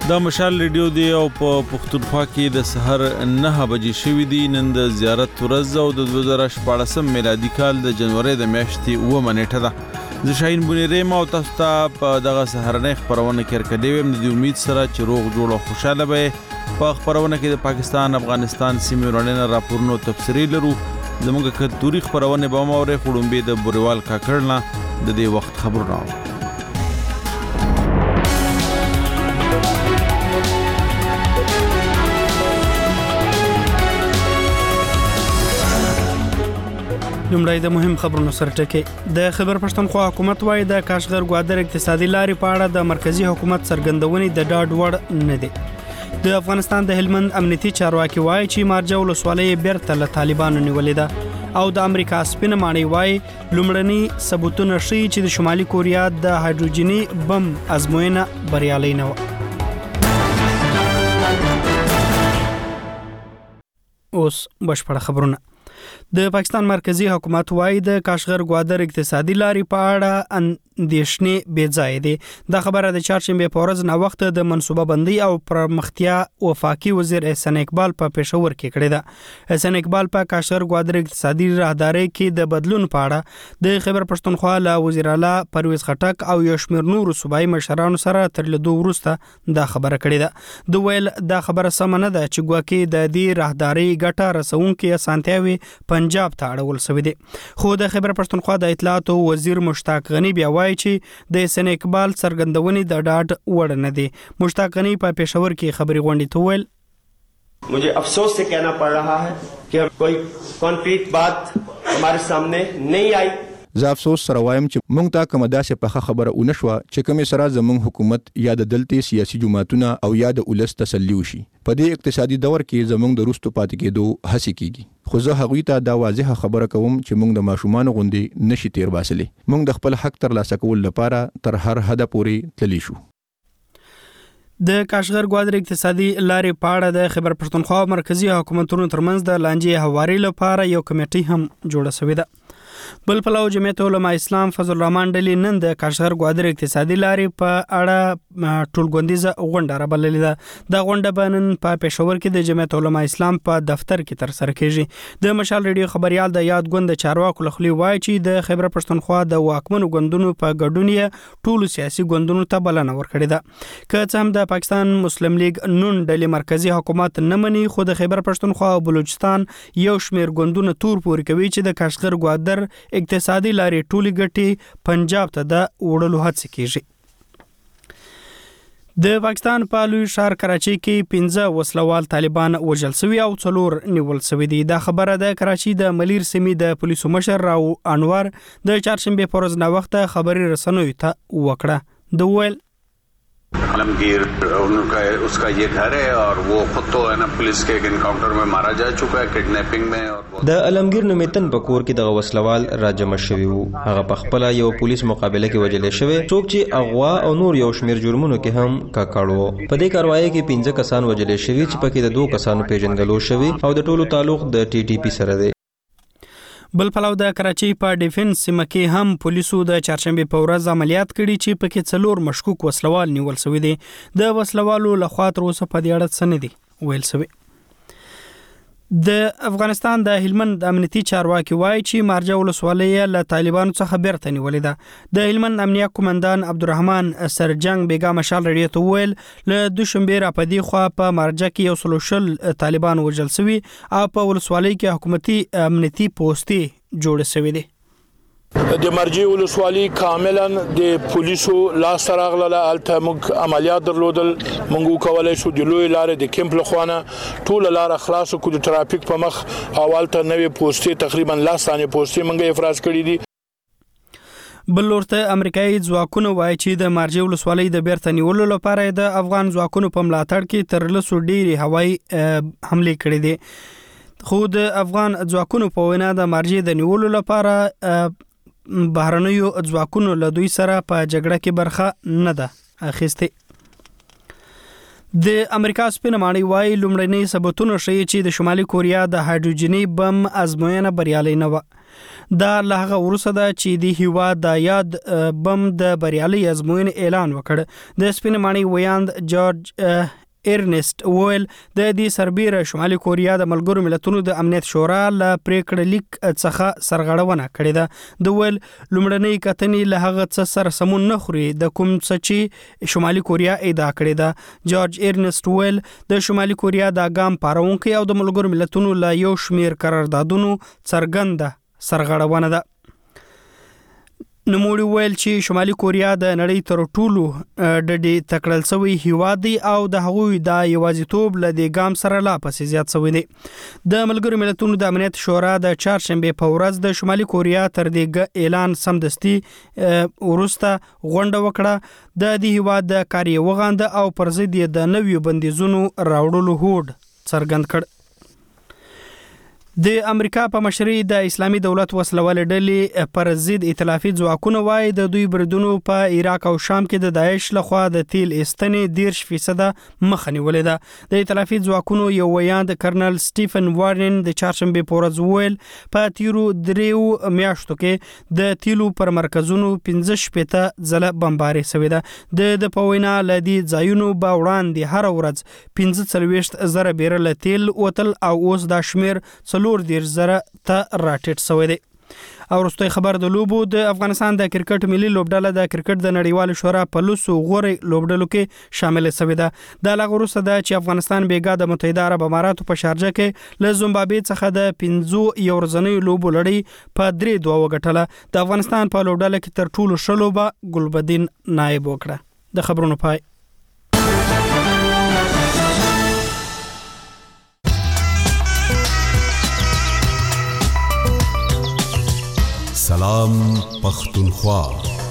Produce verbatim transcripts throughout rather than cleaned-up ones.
دا مشال ریډیو دی او په پښتونخوا کې د سحر نه بجې شوې دي. نن د زیارت ورځ او د دوه زره شپاړسم میلادي کال د جنوري د میاشتې اوومه نیټه ده. زه شاهین بونیری ما او تاسو ته په دغه سحرنۍ خپرونه کې ورکړی ویم. د دې امید سره چې روغ جوړ او خوشاله به په خپرونه کې د پاکستان افغانستان سیمې وړاندې راپورونو تفسیری لرو. زموږ کلتوري خپرونه به مو اورې خړومبې د بوریوال کاکړ نه د دې وخت خبرونه. لومړی د مهم خبرونو سره ټکی. د خیبر پښتونخوا حکومت وايي د کاشغر ګوادر اقتصادي لارې په اړه د مرکزی حکومت څرګندونې د ډاډ وړ نه دي. د افغانستان د هلمند امنیتي چارواکي وايي چې مارجه ولسوالۍ بیرته له طالبانو نیولې ده او د امریکا سپینه ماڼۍ وايي لومړني ثبوتونه ښیي چې د شمالي کوریا د هایدروجني بم ازموینه بریالۍ نه وه. اوس بشپړه خبرونه. د پاکستان مرکزی حکومت وايي د کاشغر ګوادر اقتصادي لارې په اړه اندېښنې بې ځای دي. دا خبره د چهارشنبې په ورځ نه وخت د منصوبه بندي او پرمختیا وفاقي وزیر احسان اقبال په پېښور کې کړې ده. احسان اقبال په کاشغر ګوادر اقتصادي راهدارۍ کې د بدلون په اړه د خیبر پښتونخوا له وزیر اعلی پرویز خټک او یو شمېر نورو صوبایي مشرانو سره تر لیدو وروسته دا خبره کړې ده. د ویل دا خبره سمه نه ده چې ګواکې د دې راهدارۍ ګټه رسونکي اسانتیاوي پنجاب ته اړول شوې دي. خو د خیبر پښتونخوا د اطلاعاتو وزیر مشتاق غنی بیا وایي چې د احسان اقبال څرګندونې د ډاډ وړ نه دي. مشتاق غنی په پېښور کې خبري غونډې ته ویل मुझे अफसोस से कहना पड़ रहा है कि कोई कॉन्क्रीट बात हमारे सामने नहीं आई. زه افسوس سره وایم چې مونږ ته کومه داسې پخه خبره ونه شوه چې کومې سره زمونږ حکومت یا د دلته سیاسي جماعتونه او یا د ولس تسلی وشي. په دې اقتصادي دور کې زمونږ د روستو پاتې کېدو هڅې کیږي. خو زه هغوی ته دا واضحه خبره کوم چې مونږ د ماشومان غوندې نشي تیر باسلې. مونږ د خپل حق ترلاسه کول لپاره تر هر حده پورې تللی شو. د کاشغر ګوادر اقتصادي لارې په اړه د خیبر پښتونخوا مرکزی حکومتونو ترمنځ د لانجې هواري لپاره یو کمیټه هم جوړه شوې ده. بل پلو جمعیت علماء اسلام فضل الرحمن ډلې نن د کاشغر ګوادر اقتصادي لارې په اړه ټولګوندیزه غونډه رابللې ده. دا غونډه به نن په پېښور کې د جمعیت علماء اسلام په دفتر کې ترسره کیږي. د مشال ریډیو خبريال د یاد ګوند چارواکو لخوا وایي چې د خیبر پښتونخوا د واکمنو ګوندونو په ګډون یې ټولو سیاسي ګوندونو ته بلنه ورکړې ده. که څه هم د پاکستان مسلم لیگ نون ډلې مرکزی حکومت نه مني خو د خیبر پښتونخوا او بلوچستان یو شمېر ګوندونه تور پورې کوي چې د کاشغر ګوادر اقتصادي لارې ټولې ګټې پنجاب ته د وړلو هڅه کیږي. د پاکستان په لوی ښار کراچۍ کې پنځه وسلوال طالبان وژل شوي او څلور نیول شوي دي. دا خبره د کراچۍ د ملیر سیمې د پولیسو مشر راو انور د چهارشنبې په ورځ نه وخت خبري رسنیو ته وکړه. د ویل आलमगीर उनका उसका ये घर है और वो खुद तो है ना पुलिस के एक एनकाउंटर में मारा जा चुका है किडनैपिंग में. और د आलमगीर نومیتن په کور کې د وسلوال راجم شوی وو. هغه په خپل یو پولیس مقابله کې وجلې شوی څوک چې اغوا او نور یو شمیر جرمونو کې هم کاکړو. په دې کاروایی کې پنځه کسان وجلې شوی چې پکې د دوه کسانو پیژندلو شوی او د ټولو تعلق د ټي ټي پی سره دی. بل پلو د کراچۍ په ډیفنس سیمه کې هم پولیسو د چهارشنبې په ورځ عملیات کړي چې پکې څلور مشکوک وسلوال نیول شوي دي. د وسلوالو لخوا تر اوسه په دې اړه څه نه دي ویل شوي. د افغانستان د هلمند امنیتي چارواکي وایي چې مارجه ولسوالۍ له طالبانو څخه بیرته نیولې ده. د هلمند امنیه قومندان عبدالرحمن سرجنګ بیګا مشال ریډیو ته ویل له دوشنبې را په دې خوا په مارجه کې یو سلو شل طالبان وژل شوي او په ولسوالۍ کې حکومتي امنیتي پوستې جوړې شوې دي. د مرجع ولسوالۍ کاملا د پولیسو لاس راغله الته موږ عملیات درلودل. موږ کولای شو د لوی لارې د کیمپ لخوانه ټول لار خلاص کو د ترافیک په مخ اولته نوې پوسټې تقریبا لاسانه پوسټې موږ افراز کړې دي. بل ورته امریکایي ځواکونه وایي چې د مارجه ولسوالۍ د بیرته نیولو لپاره د افغان ځواکونو په ملاتړ کې تر لسو ډېرې هوایي حملې کړې دي. خو د افغان ځواکونو په وینا د مارجه د نیولو لپاره بهرنیو ځواکونو له دوی سره په جګړه کې برخه نه ده اخیستې. د امریکا سپینه ماڼۍ وايي لومړني ثبوتونه ښیي چې د شمالي کوریا د هایدروجني بم ازموینه بریالۍ نه وه. دا له هغه وروسته ده چې د هیواد د یاد بم د بریالي ازموینې اعلان وکړ. د سپین ماڼۍ ویاند جورج ارنست وویل د دې سربیره شمالي کوریا د ملګرو ملتونو د امنیت شورا له پریکړه لیک څخه سرغړونه کړې ده. د ویل لومړنۍ کتنې له هغه څه سره سمون نه خوري د کوم څه چې شمالي کوریا ادعا کړې ده. جورج ارنست ویل د شمالي کوریا د ګام پارونکي او د ملګرو ملتونو له یو شمیر قراردادونو څرګنده سرغړونه ده. نوموړي ویل چې شمالي کوریا د نړۍ تر ټولو ډډې تکړل شوی هیواد دی او د هغوی د یوازیتوب له دې ګام سره لا پسې زیات شوی دی. د ملګرو ملتونو د امنیت شورا د چهارشنبه په ورځ د شمالي کوریا تر دې اعلان سمدستي ورسته غونډه وکړه. د دې هیواد د کاری وغانده او پر ضد د نویو بندیزونو راوړلو هوډ څرګند کړ. د امریکا په مشرۍ د اسلامي دولت وسلواله ډلې پر ضد ائتلافي ځواکونه وايي د دوی بریدونو په عراق او شام کې د داعش لخوا د تیل ایستنې دیرش فیصده مخه نیولې ده. د ائتلافي ځواکونو یو ویاند کرنل سټیفن وارن د چهارشنبه په ورځ ویل په تیرو دریو میاشتو کې د تیلو پر مرکزونو پنځه شپېته ځله بمباري شوې ده. د د په وینا له دې ځایونو به وړاندې هر ورځ پنځه څلوېښت زره بیرله تیل وتل او اوس دا شمیر څلور دېرش زره ته راټیټ شوی دی. او وروستی خبر د لوبو. د افغانستان د کرکټ ملي لوبډله د کرکټ د نړیوال شورا په لسو غوړې لوبډلو کې شامل شوې ده. د هغه وروسته ده چې افغانستان بیګا د متحده عرب اماراتو په شارجه کې له زیمبابوې څخه د پنځو یو ورځنیو لوبو لړۍ په درې دوه وګټله. د افغانستان په لوبډله کې تر ټولو ښه لوبه ګلبدین نایب وکړه. د خبرونو پای. سلام پختونخوا.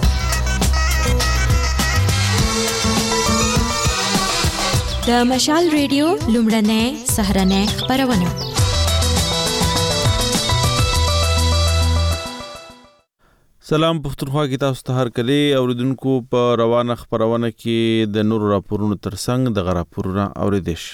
د مشال ریډیو لومړنۍ سهرنۍ خبرونه. سلام پختونخوا کې تاسو ته هر کله اوریدونکو په روانه خبرونه کې د نور راپورونو ترڅنګ د غراپورونه اوریدش.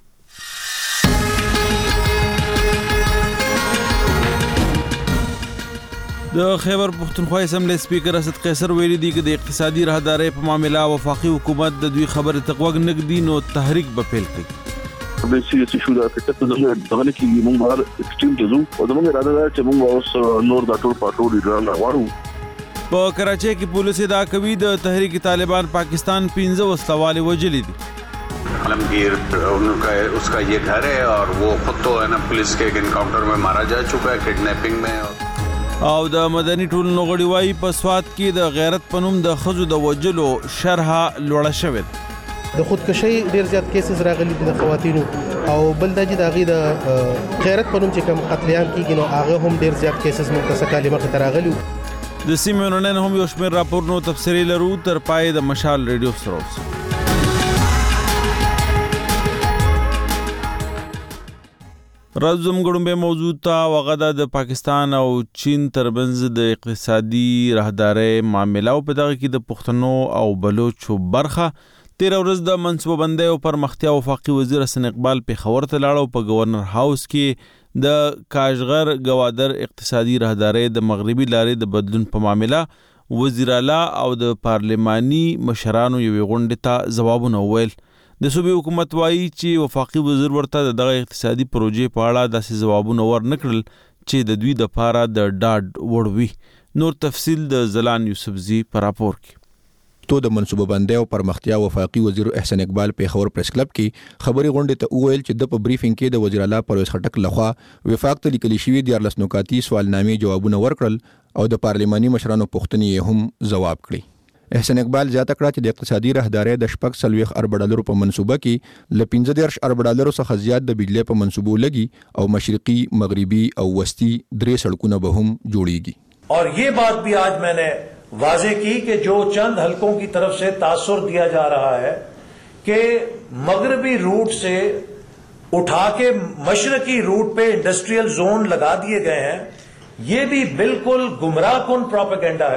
د خیبر پختونخوا اسمبلی سپیکر اسد قیصر ویلي دی چې د اقتصادي راهدارۍ په معاملې وفاقي حکومت د دوی خبره تقوګ نګدي نو تحریک به پیل کړي. د سیاسي شورا فکر ته دغه کې موږ هر ایکسټریم ته ځو او موږ اراده ده چې موږ اوس نور د ټول پټول ایران غواړو. په کراچۍ کې پولیس دا کوي د تحریک طالبان پاکستان پنځه وسلوال وجلي دي. आलमगीर उनका उसका ये घर है और वो खुद तो है ना पुलिस के एनकाउंटर में मारा जा चुका है किडनैपिंग में. او د مدني ټولنو غړي وايي په سواد کې د غیرت پنوم د خزو د وجلو شرحه لوړه شوې. د خودکشي ډیر زیات کیسز راغلي دي د خواتینو او بل د جې دغه د غیرت پنوم چې کوم قتلیان کیږي نو هغه هم ډیر زیات کیسز مختصه کلمه کې راغلي. د سیمې نن هم یو شمېر راپورونو تفصیلي لرو تر پای د مشال ریډیو سره اوسئ. راځم غړم به موضوع ته وغدا د پاکستان او چین ترمنځ د اقتصادي راهدارۍ معاملې او په دغه کې د پښتنو او بلوچو برخه تیر ورځ د منصوبه بندۍ او پرمختیا وفاقي وزیر حسن اقبال په خبر ته لاړو په گورنر هاوس کې د کاشغر گوادر اقتصادي راهدارۍ د مغربي لارې د بدلون په معاملې وزیر اعلی او د پارلماني مشرانو یو غونډه ته جوابونه ویل. د صوبې حکومت وایي چې وفاقي وزیر ورته دغه اقتصادي پروژې په اړه داسې ځوابونه ورنکړل چې د دوی د پاره د ډاډ وړ وي. نور تفصیل د زلان یوسفزي په راپور کې. تو د منصوبه بندۍ او پرمختیا وفاقي وزیر احسان اقبال په خبر پریس کلب کې خبري غونډه ته وویل چې د په بریفینګ کې د وزیر اعلی پرویز خټک لخوا وفاق ته لیکل شوی د ارلس نوکاتی سوالنامې جوابونه ورکړل او د پارلماني مشرانو پوښتنې هم جواب کړي. احسان اقبال زیاته کړه چې د اقتصادي راهدارۍ د شپږ سلويخ ارب ډالرو په منصوبه کې ل پنځه دیرش ارب ډالرو څخه زیات د بجلی په منصوبو لګي او مشرقي مغربي او وسطي درې سړکونه به هم جوړيږي. और ये बात भी आज मैंने वाजे की कि जो चंद हलकों की तरफ से तासुर दिया जा रहा है कि मगरबी रूट से उठा के मशरकी रूट पे इंडस्ट्रियल जोन लगा दिए गए हैं, ये भी बिल्कुल गुमराह कुन प्रोपेगेंडा है.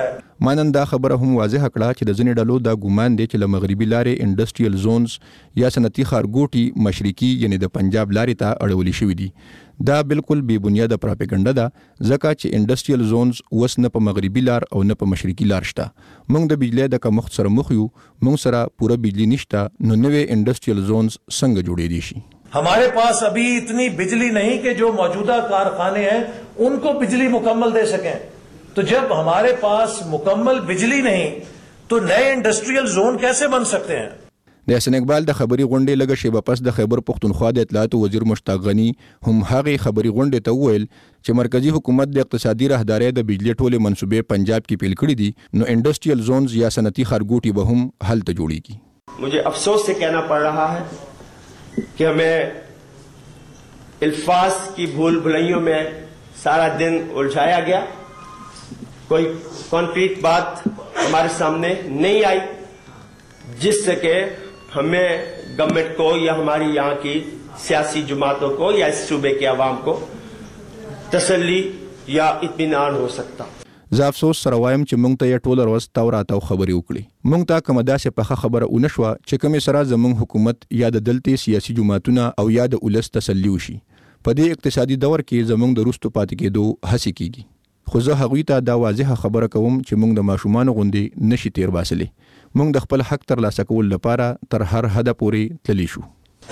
مانن دا خبره هم واضح کړه چې د ځینې ډلو دا ګومان دی چې له مغربي لارې انډسټریل زونز یا صنعتي ښارګوټي مشرقي یعنی د پنجاب لارې ته اړولې شوي دي. دا بالکل بې بنیاده پراپګنډه ده ځکه چې انډسټریل زونز اوس نه په مغربي لار او نه په مشرقي لار شته. موږ د بجلی د کمښت سره مخ یو، موږ سره پوره بجلی نشته، نو نوې انډسټریل زونز څنګه جوړېدی شي؟ हमारे पास अभी इतनी बिजली नहीं कि जो मौजूदा कारखाने हैं उनको बिजली मुकम्मल दे सकें. तो जब हमारे पास मुकम्मल बिजली नहीं तो नए इंडस्ट्रियल जोन कैसे बन सकते हैं? د حسن اقبال د خبري غونډې لږه شیبه پس د خیبر پختونخوا د اطلاعات وزیر مشتاق غنی هم هغه خبري غونډې ته وویل چې مرکزی حکومت د اقتصادي راهدارۍ د بجلی ټولې منصوبې پنجاب کې پیل کړې دي، نو انډسټریل زونز یا صنعتي ښارګوټي به هم هلته جوړیږي. मुझे अफसोस से कहना पड़ रहा है कि हमें अल्फाज की भूल भुलैयों में सारा दिन उलझाया गया. कोई कॉन्क्रीट बात हमारे सामने नहीं आई जिससे कि हमें गवर्नमेंट को या हमारी यहाँ की सियासी जमातों को या इस सूबे के अवाम को तसल्ली या इत्मीनान हो सकता. زه افسوس سره وایم چې موږ ته یې ټوله ورځ تاو راتاو خبرې وکړي. موږ ته کومه داسې پخه خبره ونه شوه چې کومې سره زموږ حکومت یا د دلتې سیاسي جماعتونه او یا د ولس تسلي وشي. په دې اقتصادي دور کې زموږ د وروستو پاتې کېدو هڅې کېږي. خو زه هغوی ته دا واضحه خبره کوم چې موږ د ماشومانو غوندې نشي تیر باسلی. موږ د خپل حق ترلاسه کولو لپاره تر هر حده پورې تللی شو.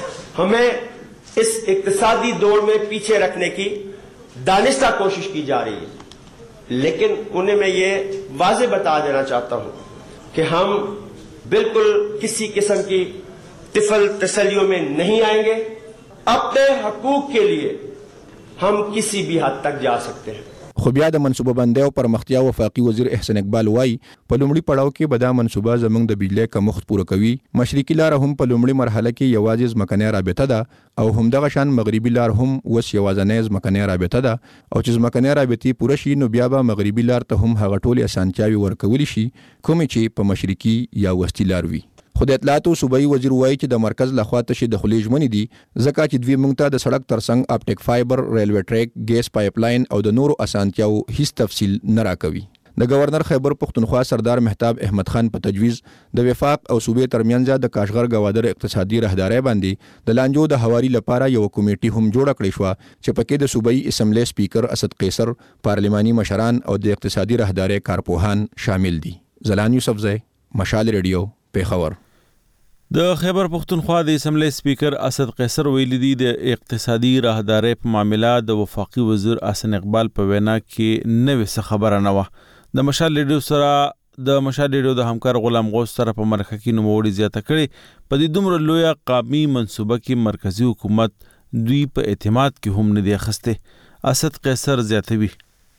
हमें इस इक्तिसादी दौर में पीछे रखने की दानिस्ता कोशिश की जा रही है, लेकिन उन्हें मैं ये वाज़े बता देना चाहता हूं कि हम बिल्कुल किसी किस्म की तिफल तसलियों में नहीं आएंगे. अपने हकूक के लिए हम किसी भी हद तक जा सकते हैं. خو بیا د منصوبه بندۍ او پرمختیا وفاقي وزیر احسان اقبال وایي په لومړي پړاو کې به دا منصوبه زموږ د بجلی کمښت پوره کوي. مشرقي لار هم په لومړي مرحله کې یوازې ځمکنۍ رابطه ده او همدغه شان مغربي لار هم اوس یوازینۍ ځمکنۍ رابطه ده، او چې ځمکنۍ رابطې پوره شي نو بیا به مغربي لار ته هم هغه ټولې اسانتیاوې ورکولی شي کومې چې په مشرقي یا وسطي لار وي. خو د اطلاعاتو صوبایي وزیر وایي چې د مرکز لخوا تشې د خولې ژمنې دي ځکه چې دوی موږ ته د سړک ترڅنګ اپټیک فایبر، ریلوې ټریک، ګیس پایپ لاین او د نورو اسانتیاو هیڅ تفصیل نه راکوي. د گورنر خیبر پختونخوا سردار مهتاب احمد خان په تجویز د وفاق او صوبې ترمنځ د کاشغر گوادر اقتصادي راهدارۍ باندې د لانجو د هواري لپاره یو کمیټي هم جوړه کړې شوه چې پکې د صوبایي اسمبلی سپیکر اسد قیصر، پارلماني مشران او د اقتصادي راهدارۍ کارپوهان شامل دي. زلان یوسفزی، مشال ریډیو، پیښور. د خیبر پختونخوا د اسمبلی سپیکر اسد قیصر ویلي دي د اقتصادي راهدارۍ په معاملې د وفاقي وزیر احسان اقبال په وینا کې نوې څه خبره نه وه. د مشال ریډیو سره د مشال ریډیو د همکار غلام غوث سره په مرکه کې نوموړي زیاته کړې په دې دومره لویه قومي منصوبه کې مرکزی حکومت دوی په اعتماد کې هم نه دی اخیستی. اسد قیصر زیاتوي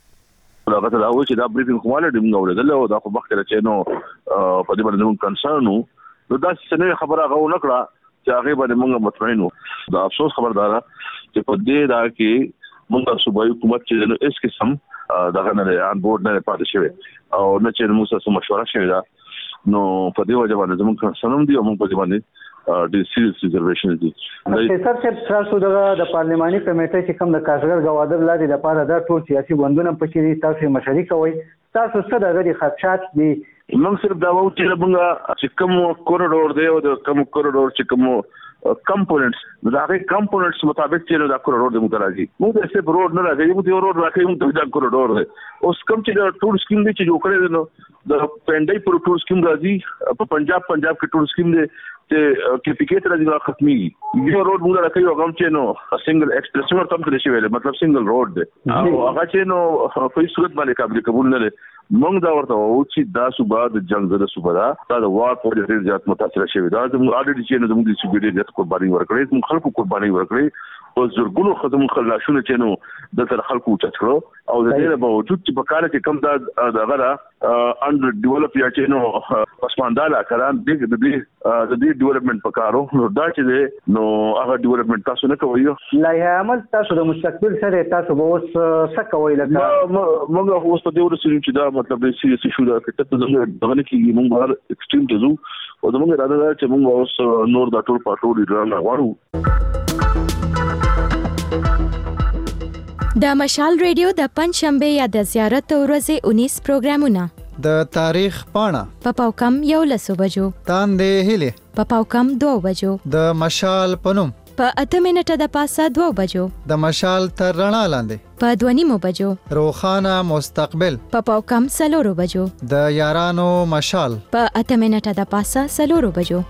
دا غته دا و چې دا بریفینګ کومه د موږ ورته او دا خو مخکې چې نو په دې باندې موږ کنسرن نو دا څنګه خبره غو نکړه چې هغه باندې موږ مطمئن وو. دا افسوس خبردار چې په دې دا کې موږ صوبایي حکومت چې نو اس قسم دا غنه ان بورډ نه پاتې شوی او نه چې موږ سره مشوره شوی دا نو په دې وجه باندې موږ کنسرن دي او موږ په دې باندې د سیریس ریزرویشن دي. سر صاحب تاسو د پارلماني کمیټې چې کوم د کاشغر گوادر لارې لپاره دا ټول سیاسي بندونه پکې دي، تاسو مشري کوي، تاسو څه د غړي خدشات دي؟ موږ صرف دا وایو چې موږ چې کوم کوریډور دی او د کوم کوریډور چې کوم کمپوننټس دا هغه کمپوننټس مطابق چې دا کوریډور د موږ راځي. موږ د سیب روډ نه راځي، موږ د روډ راځي، موږ د کوریډور دی. اوس کوم چې د ټول سکیم دی چې جوړ کړی نو د پندای پر ټول سکیم راځي په پنجاب پنجاب کې ټول سکیم دی چې کیفیکیټ راځي ختمي. یو روډ موږ راځي او کوم چې نو سنگل ایکسپریس ور تم ترې شوی مطلب سنگل روډ دی او هغه چې نو په صورت باندې قابل قبول نه دی. موږ دا ورته وایو چې دا صوبه د جنگ زده صوبه ده، دا د واک په ډېر زیات متاثر شوی دا زموږ اډیټ چې زموږ د صوبې ډېر زیات قرباني ورکړې، موږ خلکو قرباني ورکړې او زرګونو خدمو خلاشونه چې نو د تر خلکو چت کړو او د دې په باوجود چې په کال کې کم دا دغه را انډر ډیولپ یا چې نو پسمانداله کاران د دې د دې ډیولپمنٹ پکارو نو دا چې نو هغه ډیولپمنٹ تاسو نه کوي. لایحه عمل تاسو د مستقبل سره تاسو به اوس څه کوي لکه موږ اوس په دې ورسېږو چې دا مطلب د سیاسي شو دا کته ته دغه کې موږ بهر ایکسټریم ته ځو او زموږ اراده ده چې موږ اوس نور دا ټول پټول ایران غواړو. د مشال ریډیو د پنځشنبه یا د زیارت ورځې اونیس پروګرامونه د تاریخ پاڼه په پاوکم یو لسو بجو تاندې هیلې په پاوکم دوه بجو د مشال پنوم په اته منټه د پاسه دوه بجو د مشال تر رڼا لاندې په دوه نیمو بجو روخانه مستقبل په پاوکم سلورو بجو د یارانو مشال په اته منټه د پاسه سلورو بجو.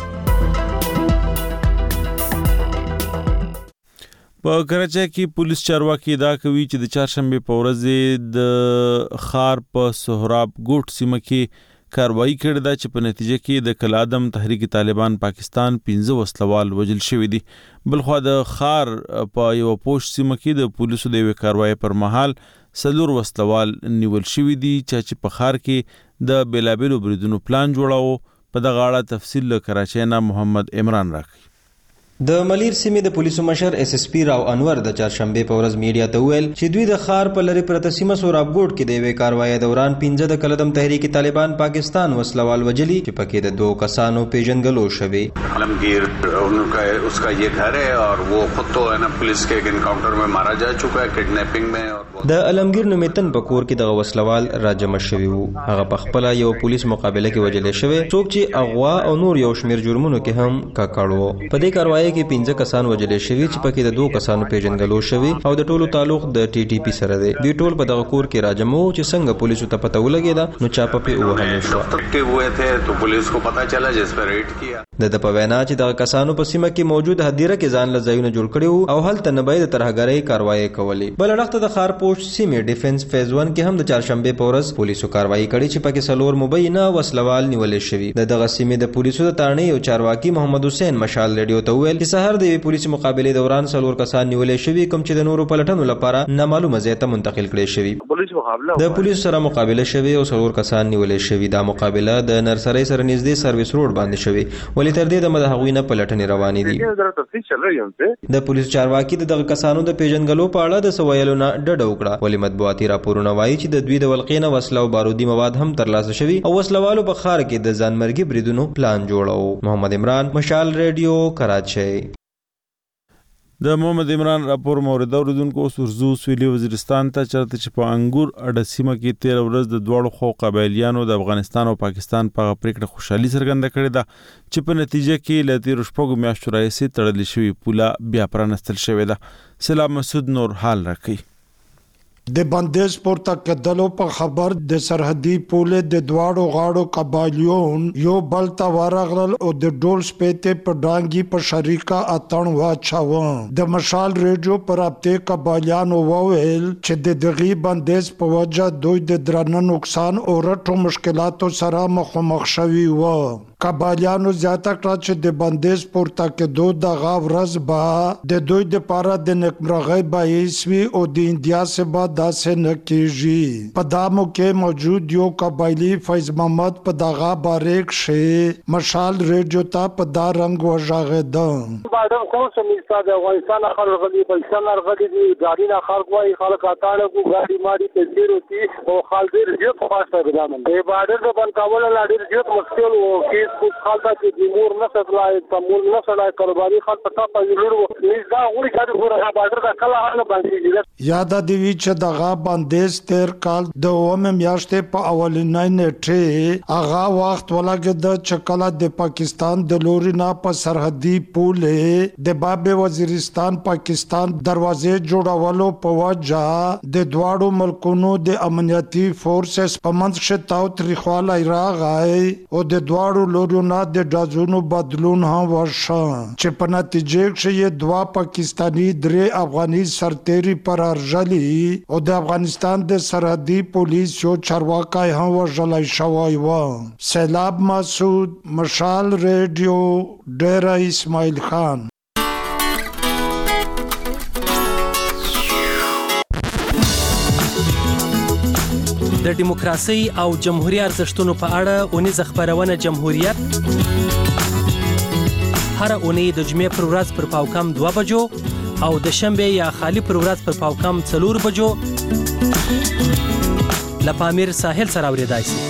په کراچۍ کې پولیس چارواکي دا کوي چې د چهارشنبه په ورځ د خار په سهراب ګوټ سیمه کې کاروایی کړې ده چې په نتیجه کې د کلادم تحریک طالبان پاکستان پنځه وسلوال وژل شوي دي. بلخوا د خار په یو پوش سیمه کې د پولیسو د یوې کاروایی پر مهال څلور وسلوال نیول شوي دي چې په خار کې د بیلابیلو بریدونو پلان جوړاوه. په دغه اړه تفصیل له کراچۍ نه محمد عمران راکوي. د ملیر سیمې د پولیسو مشر اس اس پی راو انور د چهارشنبه په ورځ میډیا ته ویل چې دوی د خار په لری پرته سیمه سوراب ګوټ کې د یوې کاروایی دوران پنځه د کلدم تحریک طالبان پاکستان وسلوال وجلی چې پکې د دوه کسانو پیژنګلو شوی. आलमगीर उनका उसका ये घर है और वो खुद तो है ना पुलिस के एनकाउंटर में मारा जा चुका है किडनैपिंग में. د علمگیر نومیتن په کور کې د وسلوال راجم شوی وو. هغه په خپل یو پولیس مقابله کې وجلی شوی څوک چې اغوا او نور یو شمیر جرمونو کې هم کاکړو. په دې کاروایی کې پنځه کسان وجلی شوی چې پکې د دوه کسانو پیژنګلو شوی او د ټولو تعلق د ټي ټي پی سره دی. دوی ټول په دغه کور کې راجمو چې څنګه پولیسو ته پته ولګیدا نو چاپه په وهل شو. के हुए थे तो पुलिस को पता चला जिस पर रेड किया. د په وینا چې دغه کسانو په سیمه کې موجود هدیره کې ځان له ځایونو جوړ کړي او هلته نه باید ترهګرۍ کاروایی کولی. بل وخت د خارپوش سیمه ډیفنس فیز ون کې هم د چهارشنبه په ورځ پولیسو کاروایی کړې چې پکې سلور مبینه وسلوال نیولې شوی. د دغه سیمه د پولیسو د تارڼې او چارواکي محمد حسین مشال ریډیو ته ویل چې سحر د پولیس مقابله دوران سلور کسان نیولې شوی کوم چې د نورو پلټنو لپاره نامعلومه ځای ته منتقل کړي شوی. پولیس مقابله د پولیس سره مقابله شوی او سلور کسان نیولې شوی. دا مقابله د نرسرۍ سره نږدې سرویس روډ باندې شوی ولې تر دې د مدهغوی نه پلټنې روانې دي. د پولیس چارواکي د دغه کسانو د پیژنګلو په اړه د سوالونو نه ډډه وکړه ولې مطبوعاتي راپورونه وایي چې د دوی د ولقینه وسله او بارودي مواد هم ترلاسه شوی او وسلوالو په خار کې د ځانمرګي بریدونو پلان جوړاو. محمد عمران مشال ریډیو کراچۍ. د محمد عمران راپور مورد اوریدونکو سرزو سویلی وزیرستان ته چرته چې په انګور اډه سیمه کې تیر ورځ د دواړو خو قبایلیانو د افغانستان او پاکستان په پریکړه خوشحالي څرګنده کړې ده چې په نتیجه کې له تیر شپږو میاشتو راهیسې تړل شوی پوله بیا پرانستل شوې ده. سلام مسعود نور حال راکوي. د بندیز پورته کېدلو په خبر د سرحدي پولې د دواړو غاړو قبایلیون یو بل ته ورغلل او د ډول سپېتې په ډانګي په شریکه اتڼ واچاوه. د مشال ریډیو پر رابطې قبایلیانو وویل چې د دغې بندیز په وجه دوی د درنه نقصان او رټو مشکلاتو سره مخامخ شوي وو. قبایلیانو زیاته کړه چې د بندیز پورته کېدو دغه ورځ به د دوی دپاره د نیکمرغۍ باعث وي او د انډیا څخه داسې نه کېږي. په دا موقع موجود یو قبایلي فیض محمد په دغه باره کښې مشال ریډیو ته په دا رنګ وژغېده. بعدم خو سمیستا د افغانستان خلک غلي پاکستان غلي دي ګاډي نه خلک وايي خلک اتاړه کو ګاډي ماري تدبیر وتی او خلک ډېر ژر خاصه بدامن دی بارډر د بن کابل لا ډېر ژر مشکل او کیس کو خالتا چې مور نه سپلای تمول نه سړای کاروباري خلک پتا پېلور و نيزدا غوړي کړي خو راځه بارډر دا کله هغه باندې یاد دی چې دغه بندیز تیر کال د اومه میاشتې په اولنۍ نیټه هغه وخت ولګید چې کله د پاکستان د لوري نه په سرحدي پولې د باب وزیرستان پاکستان دروازې جوړولو په وجه د دواړو ملکونو د امنیتي فورسز په منځ کې تاو تاریخواله راغی او د دواړو لوري نه د ډازونو بدلون هم وشو چې په نتیجه کې دوا پاکستانی درې افغاني سرتيري پر ارجلي او د افغانستان د سرحدي پولیس یو چارواکي هم وژلای شوی و. سیلاب مسعود مشال ریډیو ډیره اسماعیل خان. د دیموکراسي او جمهوریت ارزښتونو په اړه اونیزه خبرونه جمهوریت هر اونۍ د جمعې پر ورځ پر پاوکم دوه بجو او د شنبه یا خالی پر ورځ پر پاوکم څلور بجو لپامیر ساحل سره اوریدای شي.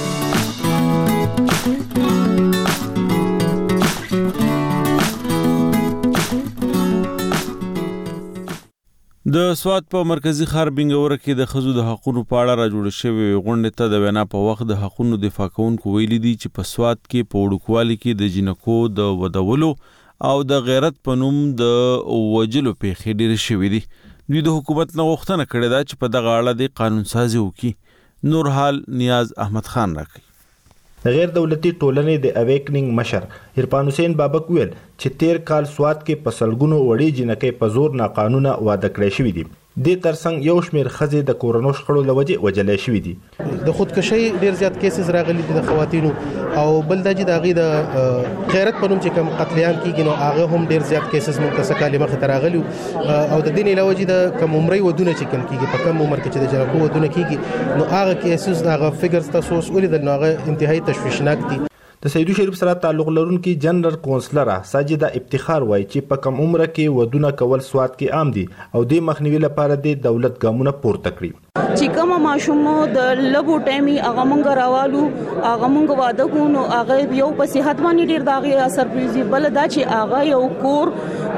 د سوات په مرکزی ښار بنګوره کې د ښځو د حقونو په اړه راجوړ شوې غونډې ته د وینا په وخت د حقونو دفاع کوونکو ویلي دي چې په سوات کې په وړوکوالي کې د جنکو د ودولو او د غیرت په نوم د وجلو پیښې ډېرې شوې دي. دوی د حکومت نه غوښتنه کړې ده چې په دغه اړه د قانون سازي وکړي. نور حال نیاز احمد خان راکوي. د غیر دولتي ټولنې د اویکننګ مشر عرفان حسین بابک ویل چې تیر کال سوات کې په سلګونو وړې جنکۍ په زور ناقانونه واده کړې شوې دي. دې ترڅنګ یو شمېر ښځې د کورونو شخړو له وجې وجلې شوې دي. د خودکشي ډیر زیات کیسز راغلي دي د خواتینو او بل دا چې د هغې د غیرت په نوم چې کوم قتلیان کېږي نو هغه هم ډیر زیات کیسز موږ ته څه کالې مخې ته راغلي او د دې نه علاوه چې د کم عمرۍ ودونه چې کوم کېږي په کم عمر کې چې د جنکو ودونه کېږي نو هغه کیسز هغه فګرز تاسو اوس ولیدل نو هغه انتهایي تشویشناک دي. د سیدو شریف سره تعلق لرونکي جنرال کونسلره ساجده افتخار وایي چې په کم عمره کې ودونه کول سوات کې عام دي او د مخنیوي لپاره د دولت ګامونه پورته کړي. چې کومه ماشوم د لګو ټایمي هغه مونږ راوالو هغه مونږ واده کوو نو هغه یو په صحت باندې ډیر داغه اثر پریږدي. بل دا چې هغه یو کور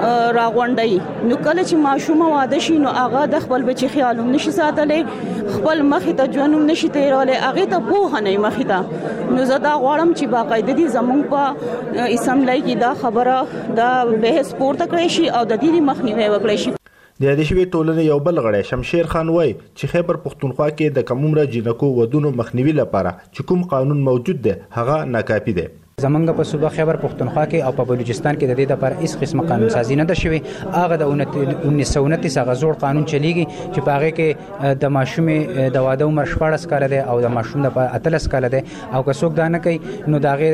راغونډي نو کله چې ماشوم واده شي نو هغه د خپل بچي خیالوم نشي ساتلې خپل مخې ته ژوندوم نشي تیرولې هغه ته پوهه نه مخې ته نو زه دا غواړم چې باقاعده دي زمونږ په اسمبلی کې دا خبره دا بحث پورته کړی شي او د دې مخنیوي وکړي شي. د یادې شوې ټولنې یو بل غړی شمشیر خان وایي چې خیبر پښتونخوا کې د کم عمره جنکو ودونو مخنیوي لپاره چې کوم قانون موجود دی هغه ناکافي دی. زمونږ په صوبه خیبر پښتونخوا کې او په بلوچستان کې د دې لپاره هیڅ قسمه قانون سازي نه ده شوې. هغه د انیس سو انتیس هغه زوړ قانون چلیږي چې په هغې کې د ماشومې د واده عمر شپاړس کاله دی او د ماشوم د اتلس کاله دی او که څوک دا نه کوي نو د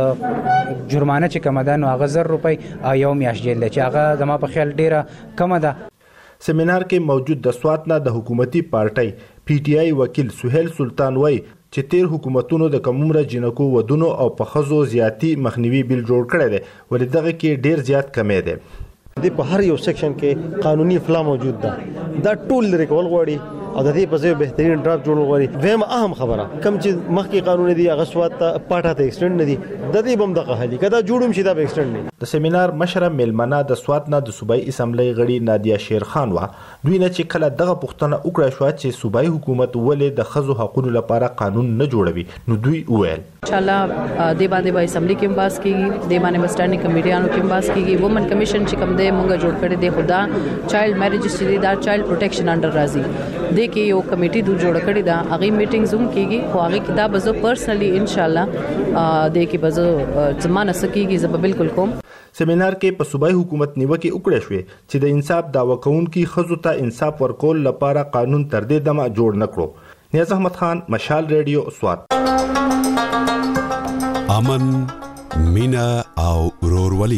هغې جرمانه چې کومه ده نو هغه زر روپۍ او یو میاشت جیل دی چې هغه زما په خیال ډیره کمه ده. سیمینار کې موجود د سوات نه د حکومتي پارټۍ پی ټی آی وکیل سهیل سلطان وایي چې تیر حکومتونو د کم عمره جنکو ودونو او په ښځو زیاتی مخنیوي بیل جوړ کړی دی ولې دغه کې ډیر زیات کمی دی. د په هر یو سیکشن کې قانوني اصلاح موجود ده دا ټول لري کول غواړي او د دې په ځای بهترین ډراپ جوړول غواړي. ویم اهم خبره کم چې مخکې قانون دی هغه سوات ته پاټه ته ایکسټند نه دي د دې بم دغه حالي کدا جوړوم شي دا به ایکسټند نه. د سیمینار مشره میلمنه د سوات نه د صوبایي اسمبلی غړي نادیا شیر خان وا دوی نه چې کله دغه پوښتنه وکړه شو چې صوبایي حکومت ولې د ښځو حقوقو لپاره قانون نه جوړوي نو دوی وویل ان شاء الله د باندې به اسمبلی کې باس کیږي د باندې سټانډینګ کمیټیانو کې باس کیږي. وومن کمیشن چې کوم دی مونږ جوړ کړی دی خدا چایلډ میریج چې دا چایلډ پروټیکشن انډر راځي د کې یو کمیټي دوی جوړ کړی دا هغه میټینګ زوم کیږي خو هغه کتاب زه پرسنلی ان شاء الله د کې بزو زمانه سکیږي زه بالکل کوم. سیمینار کې په صوبایي حکومت نیوکه وکړه شوې چې د انصاف داوا کوونکي ښځو ته انصاف ورکول لپاره قانون تر دې دمه جوړ نه کړو. نیاز احمد خان مشال ریډیو سوات. امن مینا او ورورولي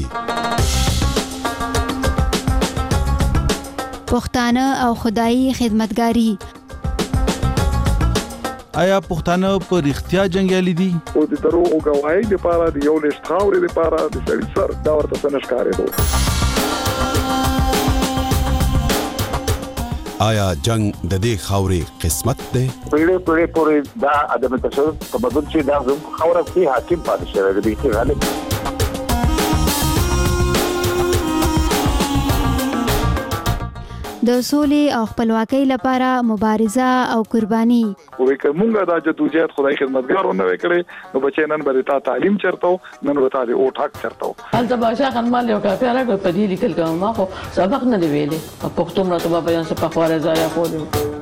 پښتانه او خدایي خدمتګاری. آیا پښتانه په رښتیا جنگیالي دي؟ او د دروغو گواهی لپاره د یو لښت خاورې لپاره د سړي سر دا ورته څه نه ښکارېدو. آیا جنگ د دې خاورې قسمت دی؟ پیړۍ پیړۍ پورې دا عدم تشدد تمدن چې دا زموږ خاوره کې حاکم پاتې شوی دی چې غالب د سولې او خپلواکۍ لپاره مبارزه او قرباني. وې کومه دا جدوجہد خدای خدمتګارونه وکړي نو بچی نن به تا تعلیم چرته نن به تا او ټاک چرته هلته باشا خنمال یو کافي راغی په دې لیکل کوم ما خو سبق نه دی ویلې په پښتو مرته به بیان څه په خواره ځای خو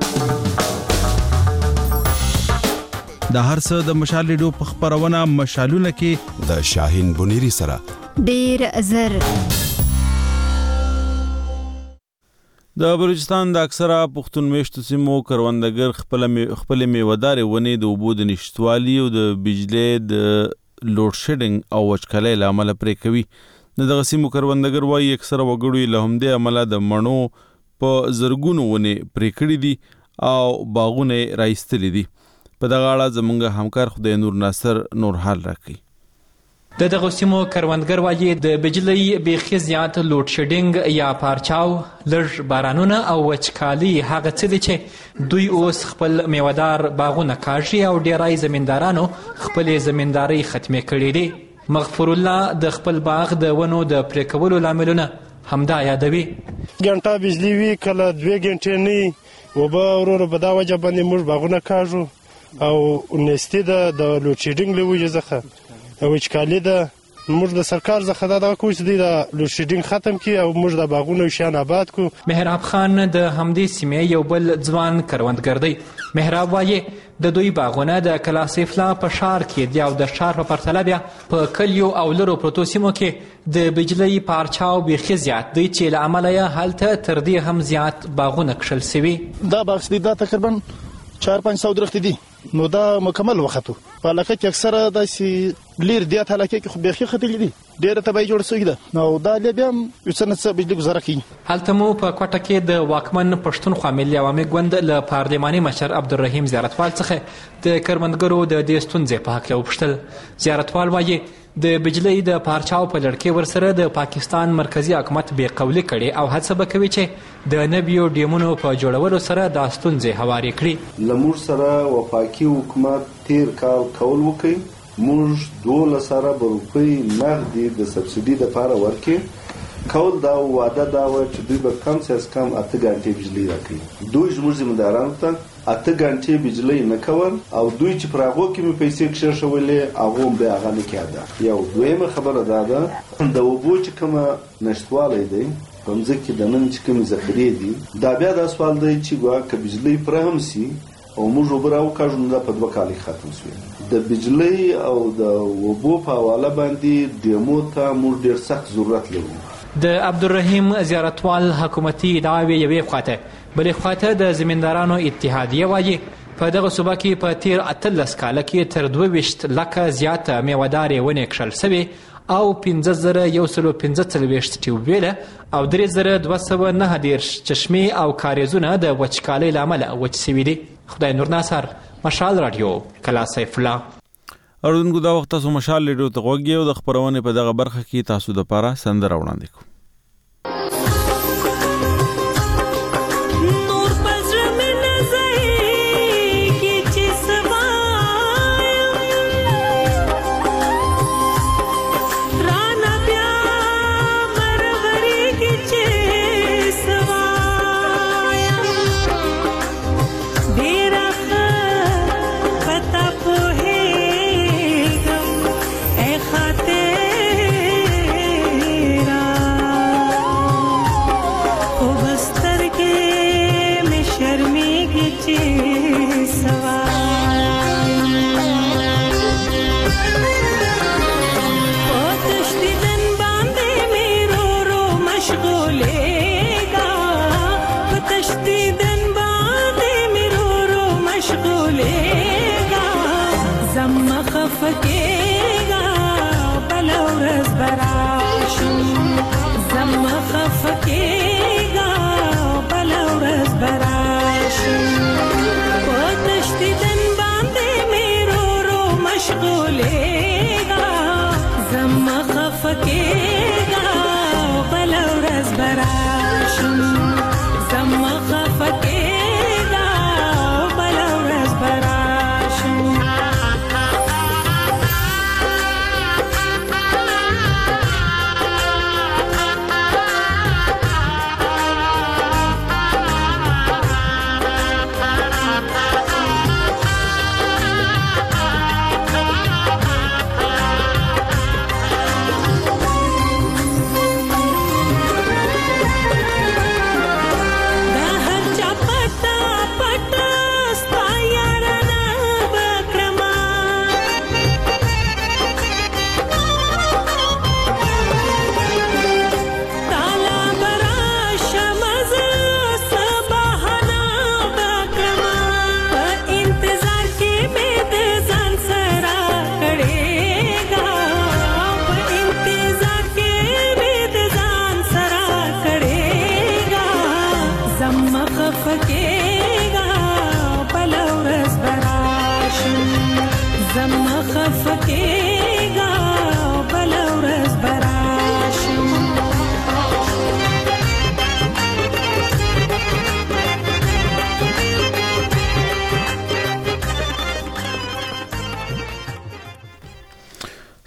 د هر څه د مشال ریډیو په خبرونه مشالونه کې د شاهین بنيري سره ډیر زر. د بلوچستان د اکثره پښتون میشتو سیمو کروندګر خپل خپل میوهدارې ونې د اوبو د نشتوالي او د بجلی د لوډ شیډینګ او وچکالۍ له امله پرې کوي. د دغه سیمو کروندګر وایي اکثره وګړو له همدې امله د مڼو په زرګونو ونې پرې کړي دي او باغونه رایستلي دي. په دغه اړه زموږ همکار خدای نور ناصر نور حال راکوي. د دغه سیمو کروندګر وایي د بجلی بیخي زیات لوډ شیډینګ یا پارچاو لږ بارانونه او وچکالي هغه څه دي چې دوی اوس خپل میوهدار باغونه کاږي او ډیری زمیندارانو خپلې زمیندارۍ ختمې کړې دي. مغفور الله د خپل باغ د ونو د پرې کولو لاملونه همدا یادوي. ګنټه بجلی وي کله دوه ګنټې نه اوبه وروره په دا وجه باندې موږ باغونه کاږو او نستي ده د لوډ شیډینګ له وجې څخه وچکالي ده. موږ د سرکار څخه دا دغه کوو چې دوی د لوډ شیډینګ ختم کړي او موږ د باغونو شیان آباد کړو. مهراب خان د همدې سیمې یو بل ځوان کروندګر دی. مهراب وایي د دوی باغونه د کلاسیفلا په ښار کې دي او د ښار په پرتله بیا په کلیو او لرو پرتو سیمو کې د بجلۍ پارچاو بیخي زیات دی چې له امله یې هلته تر دې هم زیات باغونه کښل سوي. دا باغ چې دا تقریبا چار پنځ سوه درختې دي نو دا مکمل وختو په علاقه کې اکثره داسې لیر دیات علاقه کې خو بیخي ختلي دي ډېره تباهي جوړه سوې ده نو دا بیا هم یو څه نه څه بجلي ګزاره کوي. هلته مو په کوټه کې د واکمن پښتونخوا ملي عوامي ګوند له پارلماني مشر عبدالرحیم زیارتوال څخه د کروندګرو د دې ستونزې په حق وپوښتل. زیارتوال وایي د بجلۍ د پارچاو په لړ کې ورسره د پاکستان مرکزي حکومت بې قولي کړي او هڅه به کوي چې د نویو ډیمونو په جوړولو سره دا ستونزې هوارې کړي. له موږ سره وفاقي حکومت تیر کال قول وکړي موږ دولس اربه روپۍ نغدي د سبسیډي دپاره ورکړي. قول دا وعده دا وه چې دوی به کم سے از کم اته ګنټې بجلۍ راکوي. دوی زموږ ذمهدارانو ته اته ګنټې بجلۍ نه کول او دوی چې پر هغو کې مې پیسې کښېښولې هغو هم بیا هغه نه کېده. یو دویمه خبره دا ده د اوبو چې کومه نشتوالی دی په مځکه کې د نن چې کومې ذخیرې دي دا بیا دا سوال دی چې ګویا که بجلۍ پوره هم سي او موږ اوبه راوکاږو نو دا په دوه کاله کې ختم سوې. د بجلۍ او د اوبو په حواله باندې ډیمو ته موږ ډېر سخت ضرورت لرو. د عبدالرحیم زیارتوال حکومتي ادعاوې یوې خواته بلې خواته د زمیندارانو اتحادیه وایي په دغه صوبه کې په تیر اتلس کاله کې تر دوه ویشت لکه زیاته میوهدارې ونې کښل سوې او پنځه زره یو سلو پنځه څلوېښت ټیوبویله او درې زره دوه سوه نهه دېرش چشمې او کاریزونه د وچکالۍ له امله وچ سوي دي. خدای نور ناصر، مشال رادیو، کلاسیف الله. اردوونکو دا وخت تاسو مشال ریډیو ته غوږ یې او د خپرونې په دغه برخه کې تاسو دپاره سندره وړاندې کوو.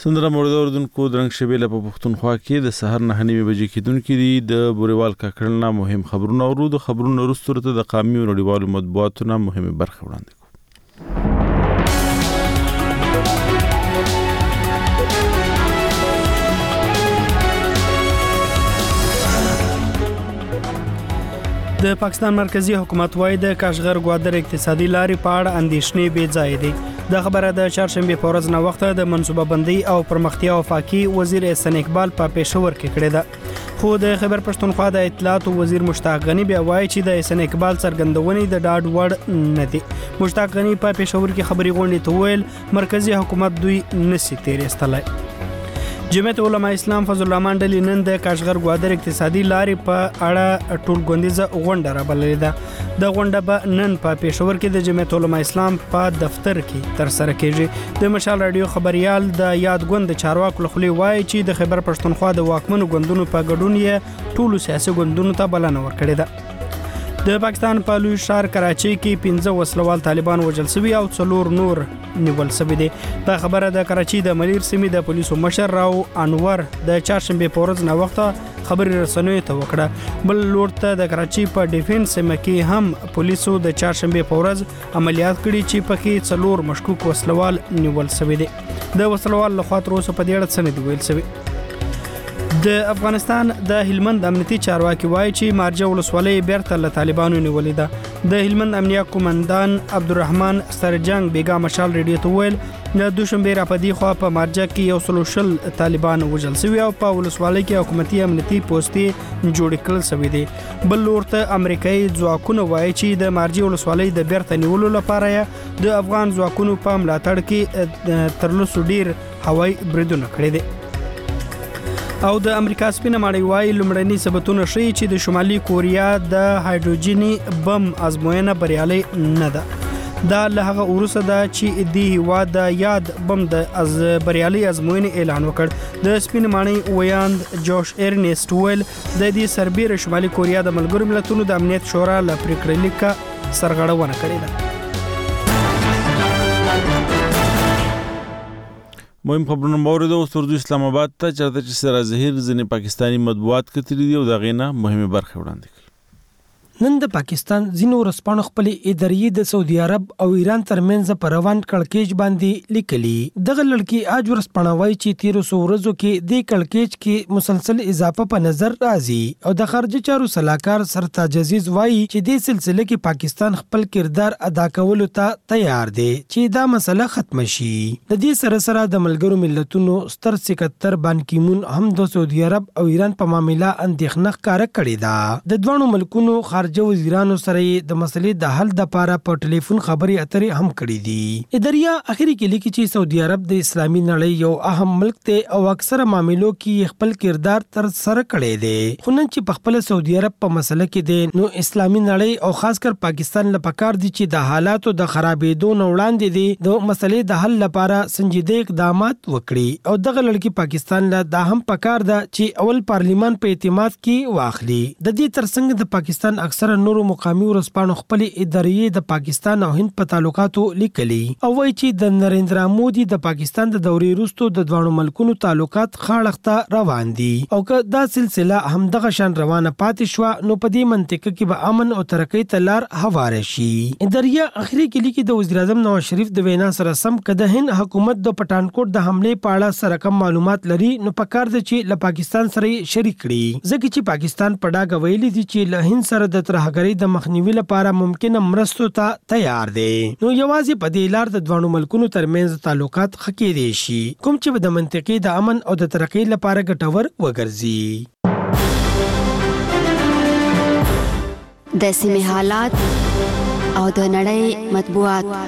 سندره مورد اوردونکو درنګ شبیله په پښتونخوا کې د سحر نه نیمه بجې کېدونکې دي د بوريوال کاکړنا مهم خبرونه اورو د خبرونو وروسته د قامي او نړیوالو مطبوعاتو نه مهمه برخه وړاندې کوو. د پاکستان مرکزی حکومت وايي د کاشغر ګوادر اقتصادي لارې په اړه اندېښنې بې ځای دي. د خبره د چهارشنبه په ورځ نه وخت د منصوبه بندي او پرمختیا وفاقي وزیر احسان اقبال په پېښور کې کړې ده. خو د خبر پښتونخوا د اطلاعات وزیر مشتاق غنی بیا وایي چې د احسان اقبال څرګندونې د ډاډ وړ نه دي. مشتاق غنی په پېښور کې خبري غونډې ته ویل مرکزی حکومت دوی نسی تیرېستلای. جمعیت علماء اسلام فضل الرحمن ډلې نن د کاشغر ګوادر اقتصادي لارې په اړه ټولګوندیزه غونډه رابللې ده. د غونډه به نن په پېښور کې د جمعیت علماء اسلام په دفتر کې ترسره کیږي. د مشال رادیو خبريال د یاد غوند چارواکو لخوا وایي چې د خیبر پښتونخوا د واکمنو ګوندونو په ګډون یې ټولو سیاسي ګوندونو ته بلنه ورکړې ده. د پاکستان په لوی ښار کراچۍ کې پنځه وسلوال طالبان وژل شوي او څلور نور نیول شوي دي. په خبره د کراچۍ د ملیر سیمې د پولیسو مشر راو انور د چهارشنبه په ورځ نه وخت خبري رسنیو ته وکړه. بل لور ته د کراچۍ په ډیفنس سیمه کې هم پولیسو د چهارشنبه په ورځ عملیات کړي چې پکې څلور مشکوک وسلوال نیول شوي دي. د وسلوال لخوا تر اوسه په دې اړه څه نه دی ویل شوی. د افغانستان د هلمند امنیتي چارواکي وایي چې مارجه ولسوالۍ بیرته له طالبانو نیولې ده. د هلمند امنیه قومندان عبدالرحمن سرجنګ بیګا مشال ریډیو ته ویل د دوشنبه را پدې خو په مارجه کې یو سلو شل طالبان وژل شوي او په ولسوالۍ کې حکومتي امنیتي پوسټې جوړ کړل شوي دي. بل لور ته امریکایي ځواکونه وایي چې د مارجه ولسوالۍ د بیرته نیولو لپاره د افغان ځواکونو په ملاتړ کې تر لسو ډیر هوایي بریدونه کړي دي. او د امریکا سپینه ماړی وایي لومړني ثبتونه ښیي چې د شمالي کوریا د هایدروجني بم ازموینه بریالۍ نه ده. دا له هغه وروسته ده چې د هیواد د یاد بم د از بریالۍ ازموینې اعلان وکړ. د سپینه ماړی ویاند جوش ارنیسټ ویل د دې سربېره شمالي کوریا د ملګرو ملتونو د امنیت شورا له پریکړې لیکه سرغړونه کړې ده. مهم خبرونه مورد او سردو اسلام آباد ته چرته چې سره ظهیر ځنې پاکستانی مطبوعات کتلی دی او دا غینه مهمه برخه وړاندې کړي. نن د پاکستان ځینو ورځپاڼو خپلې ادارې د سعودي عرب او ایران ترمنځ په روان کړکېچ باندې لیکلي. دغه لړکی اج ورځپاڼه وایي چې تیرو سو ورځو کې د کړکېچ کې مسلسل اضافه په نظر راځي او د خارجه چارو سلاکار سرتاج عزیز وایي چې د سلسله کې پاکستان خپل کردار ادا کولو ته تیار دی چې دا مسله ختم شي. د دې سره سره د ملګرو ملتونو ستر سکرټر بان کی مون هم د سعودي عرب او ایران په معاملې اندېښنه ښکاره کړې ده. د دوه ملکونو خارجه وزیرانو سره د مسلې د حل د پاره په ټلیفون خبري اترې هم کړې دي. اداریا اخري کې لیکي چې سعودي عرب د اسلامي نړۍ یو اهم ملک دی او اکثره معاملو کې خپل کردار تر سره کړی دی. خو نن چې په خپل سعودي عرب په مسله کې دی نو اسلامي نړۍ او خاص کر پاکستان لپاره کار دي چې د حالاتو د خرابېدو نه وړاندې دي د مسلې د حل لپاره سنجیده اقدامات وکړي او دغه لړکی پاکستان له دا هم پکار ده چې اول پارلیمان په اعتماد کې واخلي. د دې ترڅنګ د پاکستان اکثره نورو مقامي ورځپاڼو خپل ادارې د پاکستان او هند په تعلقاتو لیکلي او وایي چې د نریندرا مودي د پاکستان د دورې وروسته د دوه ملکونو تعلقات خاړخته روان دي او که دا سلسله هم دغه شان روانه پاتې شو نو په دې منطقه کې به امن او ترقۍ ته لار هواره شي. اداریا اخري کې لیکي د وزیر اعظم نواز شریف د وینا سره سم کده هند حکومت د پټانکوټ د حمله په اړه سره کم معلومات لري نو پکار دي چې له پاکستان سره شریک کړي ځکه چې پاکستان په ډاګه ویلي دي چې له هند سره د ترهګرۍ د مخنیوي لپاره ممکنه مرستو ته تیار دي. نو یوازې په دې لار د دوه ملکونو ترمنځ تعلقات خکې دي شي کوم چې د منطقې د امن او د ترقۍ لپاره ګټور وګرځي. د سیمې حالات او د نړۍ مطبوعات.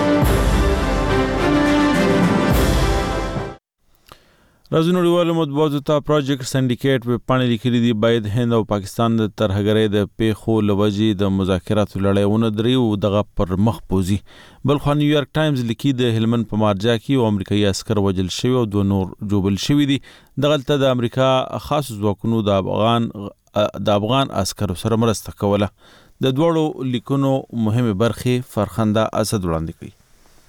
راځو نړیوالو مطبوعاتو ته پروجیکټ سنډیکیټ په پاڼې لیکلي دي باید هند او پاکستان د ترهګرۍ د پیښو لوجې د مذاکراتو لړۍ ونه دري او دغه پر مخ پوزي. بلخو نیویارک ټایمز لیکي د هلمند په مارجا کې او امریکایي عسكر وژل شوي او دوه نور جوبل شوي دي. دغلته د امریکا خاص ځواکونو د افغان د افغان عسکرو سره مرسته کوله. د دوړو لیکونو مهمه برخه فرخنده اسد وړاندې کړي.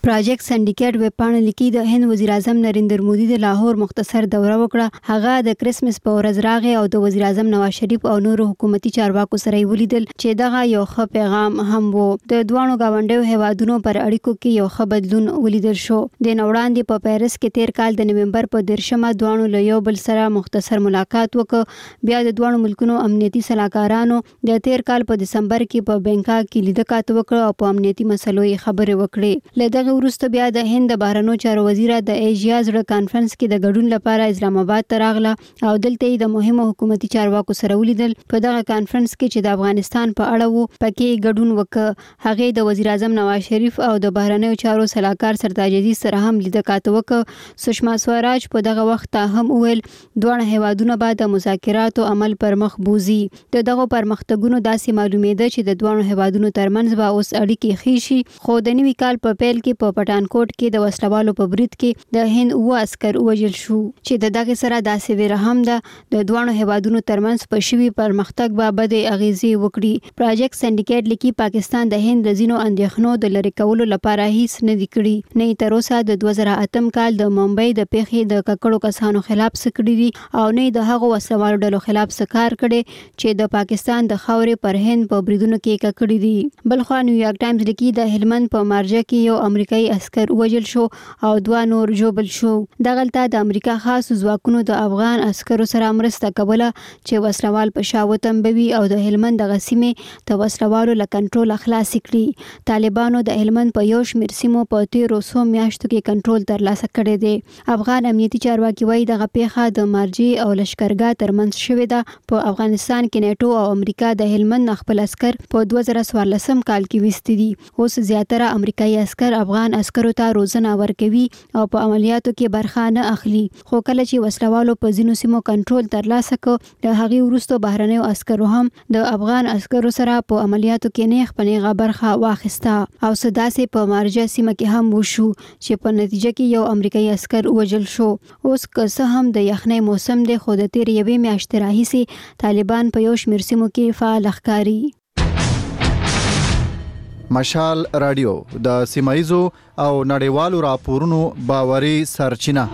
پراجیکټ سنډیکیټ ویب پاڼه لیکي د هند وزیر اعظم نریندر مودي د لاهور مختصر دوره وکړه. هغه د کرسمس په ورځ راغی او د وزیر اعظم نواز شریف او نورو حکومتي چارواکو سره ولیدل چې دغه یو ښه پیغام هم وو. د دوانو گاونډیو هیوادونو پر اړیکو کې یو ښه بدلون ولیدل شو. د نوړاندې په پیرس کې تیر کال د نومبر په دیرشمه دوانو له یو بل سره مختصر ملاقات وکړ. بیا د دوانو ملکونو امنیتي سلاکارانو د تیر کال په دسمبر کې په بنکاک کې لیدکات وکړه او په امنیتي مسلو یې خبرې وکړې. له دغه وروسته بیا د هند د بهرنیو چارو وزیر د ایشیا زړه کانفرنس کې د ګډون لپاره اسلام آباد ته راغله او دلته یې د مهمو حکومتي چارواکو سره ولیدل. په دغه کانفرنس کې چې د افغانستان په اړه وو پکې ګډون وکړ. هغه د وزیر اعظم نواز شریف او د بهرنیو چارو سلاکار سرتاج عزیز سره هم لیدکات وکړ. سشما سوراج په دغه وخت هم وویل دوه هیوادونه به د مذاکراتو عمل پر مخ بوزي. د دغه پرمختګونو داسې معلومېده چې د دوه هیوادونو ترمنځ به اوس اړیکې ښې شي. خو د نوي کال په پیل کې په پټانکوټ کې د وسلوالو په برید کې د هند اوه عسکر وژل شو چې د دغه سره داسې ویره هم ده د دوه هیوادونو ترمنځ په شوي پرمختګ به بد اغیزې وکړي. پراجیکټ سنډیکیټ لیکي پاکستان د هند د ځینو اندېښنو د لرې کولو لپاره هیڅ نه دی کړی. نه تر اوسه د دوه زره اتم کال د ممبئی د پیښې د ککړو کسانو خلاف څه کړي دي او نه د هغو وسلوالو ډلو خلاف څه کار کړي چې د پاکستان د خاورې پر هند په بریدونو کې ککړي دي. بلخوا نیویارک ټایمز لیکي د هلمند په مارجه کې یو امریکایي عسکر وژل شو او دوه نور ژوبل شو. دغلته د امریکا خاص ځواکونو د افغان عسکرو سره مرسته کوله چې وسلوال په شا وتمبوي او د هلمند د سیمې د وسلوالو له کنټرول خلاص کړي. طالبانو د هلمند په یو شمېر سیمو په تیرو څو میاشتو کې کنټرول ترلاسه کړی دی. افغان امنیتي چارواکي وایي دغه پیښه د مارجې او لشکرګاه ترمنځ شوې ده. په افغانستان کې نیټو او امریکا د هلمند خپل عسکر په دوه زره څوارلسم کال کې ویستي دي. اوس زیاتره امریکایي عسکر افغان عسکرو ته روزنه ورکوي او په عملیاتو کې برخه نه اخلي. خو کله چې وسلوالو په ځینو سیمو کنټرول ترلاسه کړ د هغې وروسته بهرنیو عسکرو هم د افغان عسکرو سره په عملیاتو کې نیغ په نیغه برخه واخیسته او څه داسې په مارجه سیمه کې هم وشو چې په نتیجه کې یو امریکایي عسکر وژل شو. اوس که څه هم د یخنۍ موسم دی خو د تېرې یوې میاشتې راهیسې طالبان په یو شمېر سیمو کې فعال ښکاري. مشال رادیو د سیمایزو او نړیوالو راپورونو باوري سرچینه.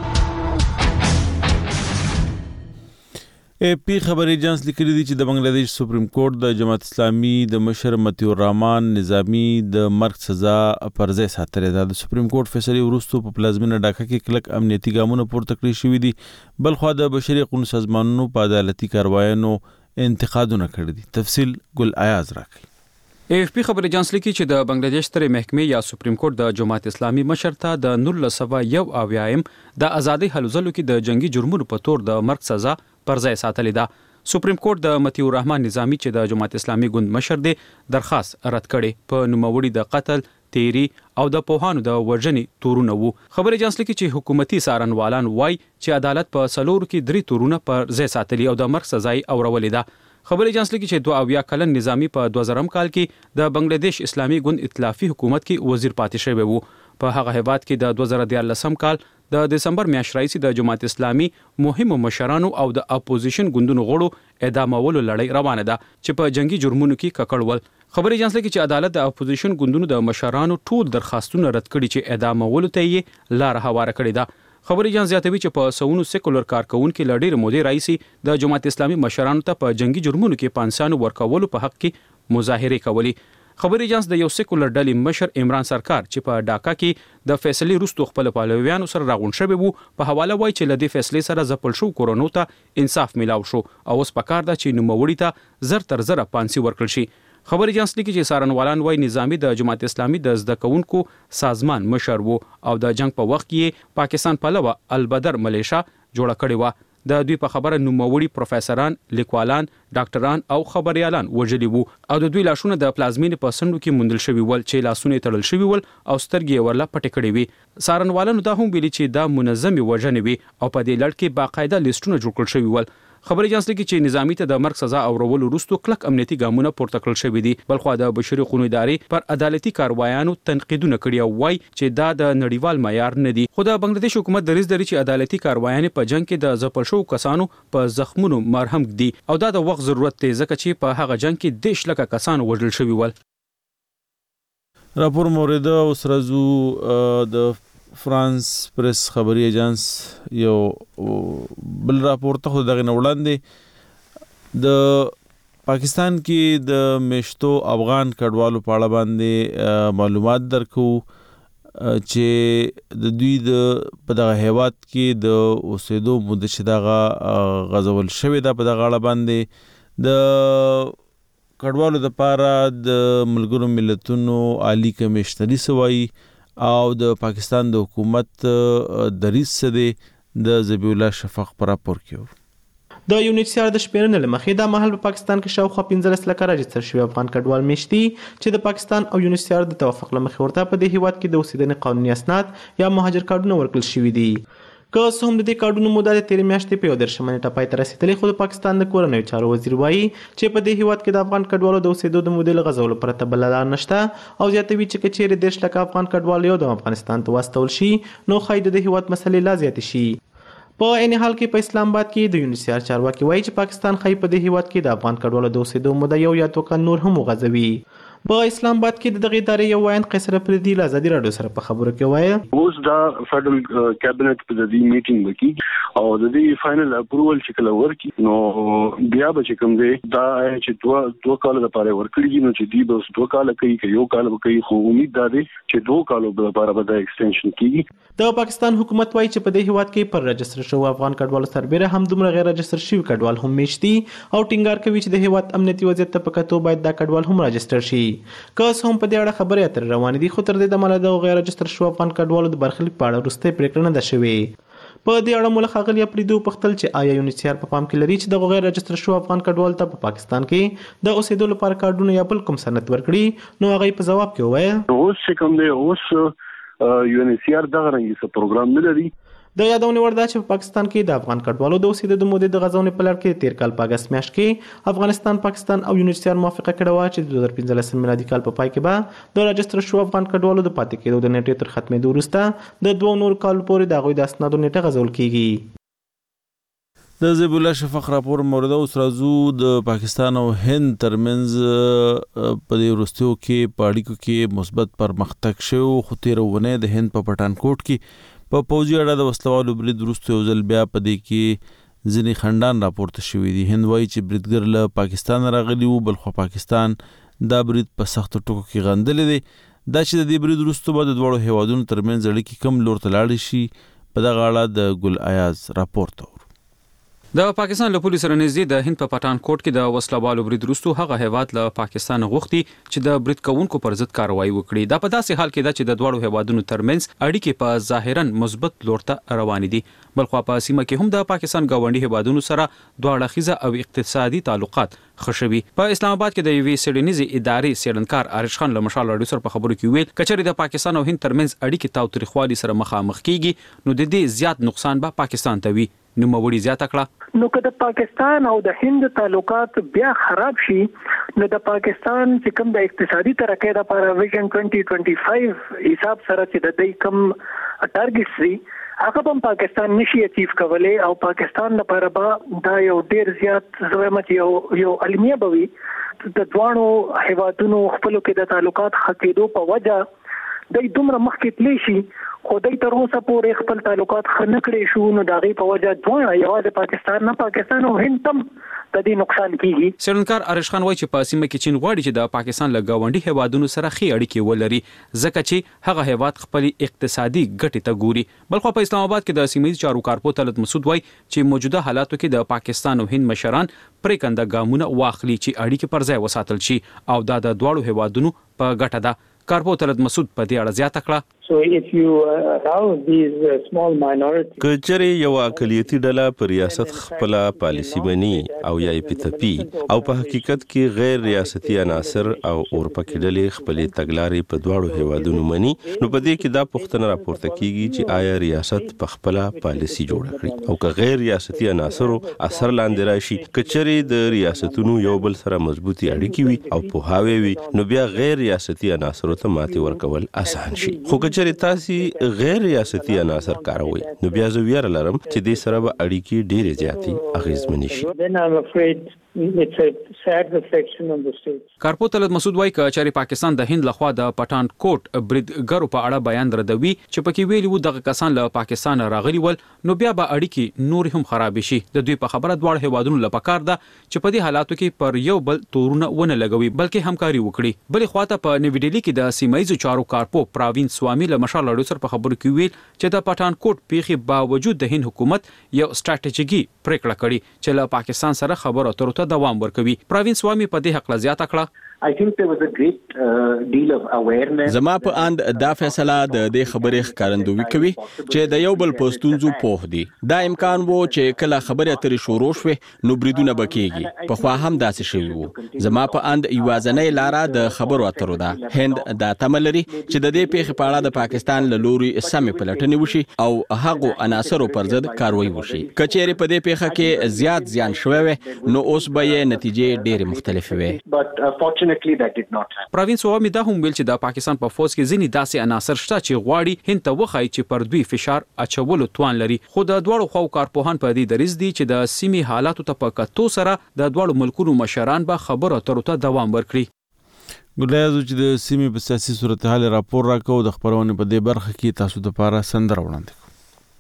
ای پی خبري ایجنس لیکلي دي چې د بنگلاديش سپریم کورټ د جماعت اسلامي د مشر متیور رحمان نظامی د مرګ سزا پر ځای ساتلې ده. د سپریم کورټ فیصلې وروسته په پلازمینه ډاکا کې کلک امنیتي ګامونه پورته کړی شوي دي. بلخوا د بشري حقوقو سازمانونو په عدالتي کاروایانو انتقادونه کړي دي. تفصیل ګل ایاز راکړي. ای اف پی خبري ایجنس لیکي چې د بنگلاديش سترې محکمې یا سپریم کورټ د جماعت اسلامي مشر ته د نولس سوه یو اویایم د ازادۍ هلو ځلو کې د جنگي جرمونو په تور د مرګ سزا پر ځای ساتلې ده. سپریم کورټ د متیور رحمان نظامی چې د جماعت اسلامي ګوند مشر دی درخواست رد کړي. په نوموړي د قتل، تیری او د پوهانو د وژنې تورونه وو. خبري ایجنس لیکي چې حکومتي څارنوالان وایي چې عدالت په څلورو کې درې تورونه پر ځای ساتلي او د مرګ سزا یې اورولې ده. خبري ایجنس لیکي چې دوه اویا کلن نظامی په دوه زرم کال کې د بنگلاديش اسلامي ګوند ائتلافي حکومت کې وزیر پاتې شوی وو. په هغه هیواد کې د دوه زره دیارلسم کال د دسمبر میاشتې راځي د جماعت اسلامي مهمو مشرانو او د اپوزیشن ګوندونو غړو اعدامولو لړۍ روانه ده چې په جنگي جرمونو کې ککړول. خبري ایجنس لیکي چې عدالت د اپوزیشن ګوندونو د مشرانو ټول درخواستونه رد کړي چې اعدامولو ته یې لار هواره کړې ده. خبري ایجنس زیاتوي چې په سونو سیکولر کارکونکو لړۍ مودې راځي د جماعت اسلامي مشرانو ته په جنگي جرمونو کې پانسانو ورکولو په حق کې مظاهره کوي. خبري ایجنس د یو سیکولر ډلې مشر عمران سرکار چې په ډاکا کې د فیصلې وروسته خپل پهلویانو سره راغون شوی وو په حواله وایي چې لدې فیصلې سره ځپل شو کورونو ته انصاف میلاو شو او اوس پکار ده چې نوموړي ته زر تر زر پانسي ورکړل شي. خبري ایجنس لیکي چې سارنوالان وایي نظامی د جماعت اسلامي د زده کوونکو سازمان مشر وو او د جنگ په وخت کې پاکستان پلوه البدر ملیشا جوړه کړې و. د دوی په خبره نوموړي پروفیسوران، لیکوالان، ډاکټران او خبريالان وژلي وو او د دوی لاشونه د پلازمینې په سندو کې موندل شوی ول چې لاسونه تړل شوی ول او سترګې ورله پټې کړې وي. سارنوالانو دا هم ویلي چې دا منظمي وژنې وي او په دې لړ کې باقاعده لیستونه جوړ کړل شوی ول. خبري ایجنس لیکي چې نظامی ته د مرګ سزا اورولو وروسته کلک امنیتي ګامونه پورته کړل شوی دي. بلخوا د بشري حقوقو ادارې پر عدالتي کاروایانو تنقیدونه کړي او وایي چې دا د نړیوال معیار نه دي. خو د بنگلاديش حکومت دریځ لري چې عدالتي کاروایان په جنگ کې د ځپل شوو کسانو په زخمونو مرهم دي او دا د وخت ضرورت دی ځکه چې په هغه جنگ کې دیش لکه کسان وژل شوي ول. راپور مورد اوس راځو د فرانس پریس خبري ایجنس یو بل راپور ته خو دغه وړاندې د پاکستان کې د میشتو افغان کډوالو په اړه باندې معلومات درکو چې د دوی د په دغه هیواد کې د اوسېدو مده چې دغه غزول شوې ده په دغه اړه باندې د کډوالو د پاره د ملګرو ملتونو عالی کمیشنري سوای او د پاکستان د حکومت دریځ څه دی د ذبیح الله شفق پر راپور کې د یونیسیار د شپېرنې لمخې د مهال په پاکستان کې شاوخوا پنځلس لکه راجستر شوي افغان کډوال میشتي چې د پاکستان او یونیسیار د توافق لمخې ورته په دې هیواد کې د اوسېدنې قانوني اسناد یا مهاجر کارډونه ورکړل شوي دي. که څه هم د دې کارډونو موده د تېرې میاشتې په یو دېرشمه نیټه پای ته رسېدلې، خو د پاکستان د کورنیو چارو وزیر وایي چې په دې هیواد کې د افغان کډوالو د اوسېدو د مودې له غځولو پرته بله لار نشته او زیاتوي چې که چیرې دېرش لکه افغان کډوال یو دم افغانستان ته واستول شي نو ښایي د دې هیواد مسلې لا زیاتې شي. په عین حال کې په اسلام آباد کې د یونیسیار چارواکي وایي چې پاکستان ښایي په دې هیواد کې د افغان کډوالو د اوسېدو موده یو یا دوه کال نور هم وغځوي. په اسلام آباد کې د دغه ادارې یو وایند قیصر افریدي له ازادي راډیو سره په خبرو کې وایي اوس دا فدرل کابینټ په دې میټینګ وکړي او د دې فائنل اپروول چې کله ورکړي نو بیا به چې کوم دی دا چې دوه دوه کال لپاره ورکړي نو چې دی به اوس دوه کال کوي که یو کال کوي، خو امید دا دی چې دوه کالو لپاره به دا ایکستنشن کیږي. د پاکستان حکومت وایي چې په دې هیواد کې پر رجستر شوی افغان کډوالو سربېره هم دومره غیر رجستر شوي کډوال هم میشتي او ټینګار کوي چې د هیواد امنیتي وضعیت ته په کتو باید دا کډوال هم رجستر شي. که هم په دې اړه خبرې اترې روانې دي، خو تر دې دمه د غیر رجستر شوو افغان کډوالو د برخلیک په اړه وروستۍ پرېکړه نه ده شوې. په دې اړه مو له ښاغلي افریدي وپوښتل چې آیا یونیسیار په پام کې لري چې د غیر رجستر شوو افغان کډوالو ته په پاکستان کې د اوسېدو لپاره کارډونه یا بل کوم سند ورکړي؟ نو هغه په ځواب کې وویل اوس چې کوم دی اوس یونیسیار دغه رنګي څه پروګرام نه لري. د یادونې وړ ده چې په پاکستان کې د افغان کډوالو د اوسېدو د مودې د غځونې په لړ کې تیر کال په اګست میاشت کې افغانستان، پاکستان او یونیسیار موافقه کړې وه چې د دوه زره پنځلسم میلادي کال په پای کې به د راجستر شوو افغان کډوالو د پاتې کېدو د نیټې تر ختمېدو وروسته د دوه نورو کالو پورې د هغوی د اسنادو نیټه غځول کېږي. د ذبیح الله شفق راپور مورد اوس راځو د پاکستان او هند ترمنځ په دې وروستیو کې په اړیکو کې مثبت پرمختګ شوی، خو تېره اونۍ د هند په پټانکوټ کې په پوځي اډه د وسلوالو برید وروسته یو ځل بیا په دې کې ځینې خنډان راپورته شوي دي. هند وایي چې بریدګر له پاکستان راغلي وو، بلخو پاکستان دا برید په سختو ټکو کې غندلی دی. دا چې د دې برید وروسته به د دواړو هیوادونو ترمنځ اړیکې کم لور ته لاړې شي، په دغه اړه د ګل ایاز راپور ته د پاکستان له پولیسو سره نږدې د هند په پټانکوټ کې د وسلوالو برید وروسته هغه هیواد له پاکستان غوښتي چې د برید کوونکو پر ضد کاروایی وکړي. دا په داسې حال کې ده چې د دواړو هیوادونو ترمنځ اړیکې په ظاهرا مثبت لور ته روانې دي، بلخو په سیمه کې هم د پاکستان ګاونډي هیوادونو سره دوه اړخیزه او اقتصادي تعلقات ښه شوي. په اسلام آباد کې د یوې څېړنیزې ادارې څېړنکار عارش خان له مشال راډیو سره په خبرو کې ویل که چېرې د پاکستان او هند ترمنځ اړیکې تاوتریخوالي سره مخامخ کیږي نو د دې زیات نقصان به پاکستان ته وي. نوموړي زیاته کړه نو که د پاکستان او د هند تعلقات بیا خراب شي نو د پاکستان چې کوم د اقتصادي ترقۍ لپاره ویژن دوه هزار پنځه ویشت حساب سره چې د دې کوم ټارګټس دي هغه هم پاکستان نشي اچیو کولای او پاکستان لپاره به دا یو ډیر زیات زویمه یو یو المیه بوي د دوانو هیوادونو خپلو کې د تعلقات خکېدو په وجه د دومره مخکې تللی شي خو دای تر اوسه پورې خپل تعلقات ښه نه کړی شو نو د هغې په وجه دواړه یوازې پاکستان نه پاکستان او هند هم د دې نقصان کیږي. څېړنکار عارش خان وایي چې په سیمه کې چین غواړي چې د پاکستان له ګاونډي هیوادونو سره ښې اړیکې ولري ځکه چې هغه هیواد خپلې اقتصادي ګټې ته ګوري. بلخو په اسلام آباد کې د سیمه ییز چارو کارپو طلعت مسعود وایي چې موجوده حالاتو کې د پاکستان او هند مشران پرېکنده ګامونه واخلي چې اړیکې پر ځای وساتل شي او دا د دواړو هیوادونو په ګټه ده. کارپو طلعت مسعود په دې اړه زیاته کړه که چېرې یو اقلیتي ډله په ریاست خپله پالیسي مني او یا یې پتپي او په حقیقت کې غیر ریاستي عناصر او اورپکې ډلې خپلې تګلارې په دواړو هیوادونو مني نو په دې کې دا پوښتنه راپورته کیږي چې آیا ریاست په خپله پالیسي جوړه کړي او که غیر ریاستي عناصرو اثر لاندې راشي که چېرې د ریاستونو یو بل سره مضبوطي اړیکې وي او پوهاوی وي نو بیا غیر ریاستي عناصرو ته ماتې ورکول اسان شي. خو که چېرې تاسې غیر ریاستي عناصر کاروئ نو بیا زه ویره لرم چې دې سره به اړیکې ډېرې زیاتې اغېزمنې شي. it's a sad reflection on the state. کارپو طلعت مسعود وایي چې چاري پاکستان د هند لخوا د پټان کوټ بریدګرو په اړه بیان ردوي چې پکې ویلي وو دغه کسان له پاکستان راغلي ول نو بیا به اړیکې نور هم خراب شي. د دوی په خبره دواړه هیوادونو لپاره کار ده چې په دې حالاتو کې پر یو بل تورونه ونه لګوي بلکې همکاري وکړي. بلې خواته په نیو ډیلی کې د سیمایي چارو کارپو پراوین سوامي له مشال اړو سره په خبرو کې ویل چې د پټان کوټ پیخي باوجود د هند حکومت یو ستراتیژیکي پریکړه کړې چې له پاکستان سره خبرو اترو ته دوام ورکوي. پراوین سوامي په دې حق لزیاته کړه. I think there was a great uh, deal of awareness. زما په اند دا فیصله د دې خبرې ښکارندوی کوي چې د یو بل پوسټونزو پوه دي. دا امکان وو چې کله خبرې اترې شروع شوه نو بریدونه بکیږي. په خوا هم داسې شوی وو. زما په اند یوازنۍ لاره د خبرو اترو ده. هند دا تمه لري چې د دې پیښې په اړه د پاکستان له لوري سمې پلټنې وشي او هغو عناصرو پر ضد کاروایی وشي. کچېرې په دې پیښه کې زیات زیان شوی وي نو اوس به یې نتیجې ډېرې مختلفې وي. But uh, fortunately that did not happen. پراوین سوامي دا هم ویل چې د پاکستان په فوج کې ځینې داسې عناصر شته چې غواړي هند ته وښایي چې پر دوی فشار اچولو توان لري. خو د دواړو خواو کارپوهان په دې دریځ دي چې د سیمې حالاتو ته په کتو سره د دواړو ملکونو مشران به خبرو اترو ته دوام ورکړي. ګلایزو چې د سیمې په سیاسي صورتحال راپور راکوه د خبرونې په دې برخه کې تاسو ته لپاره سندره وړاندې کوو.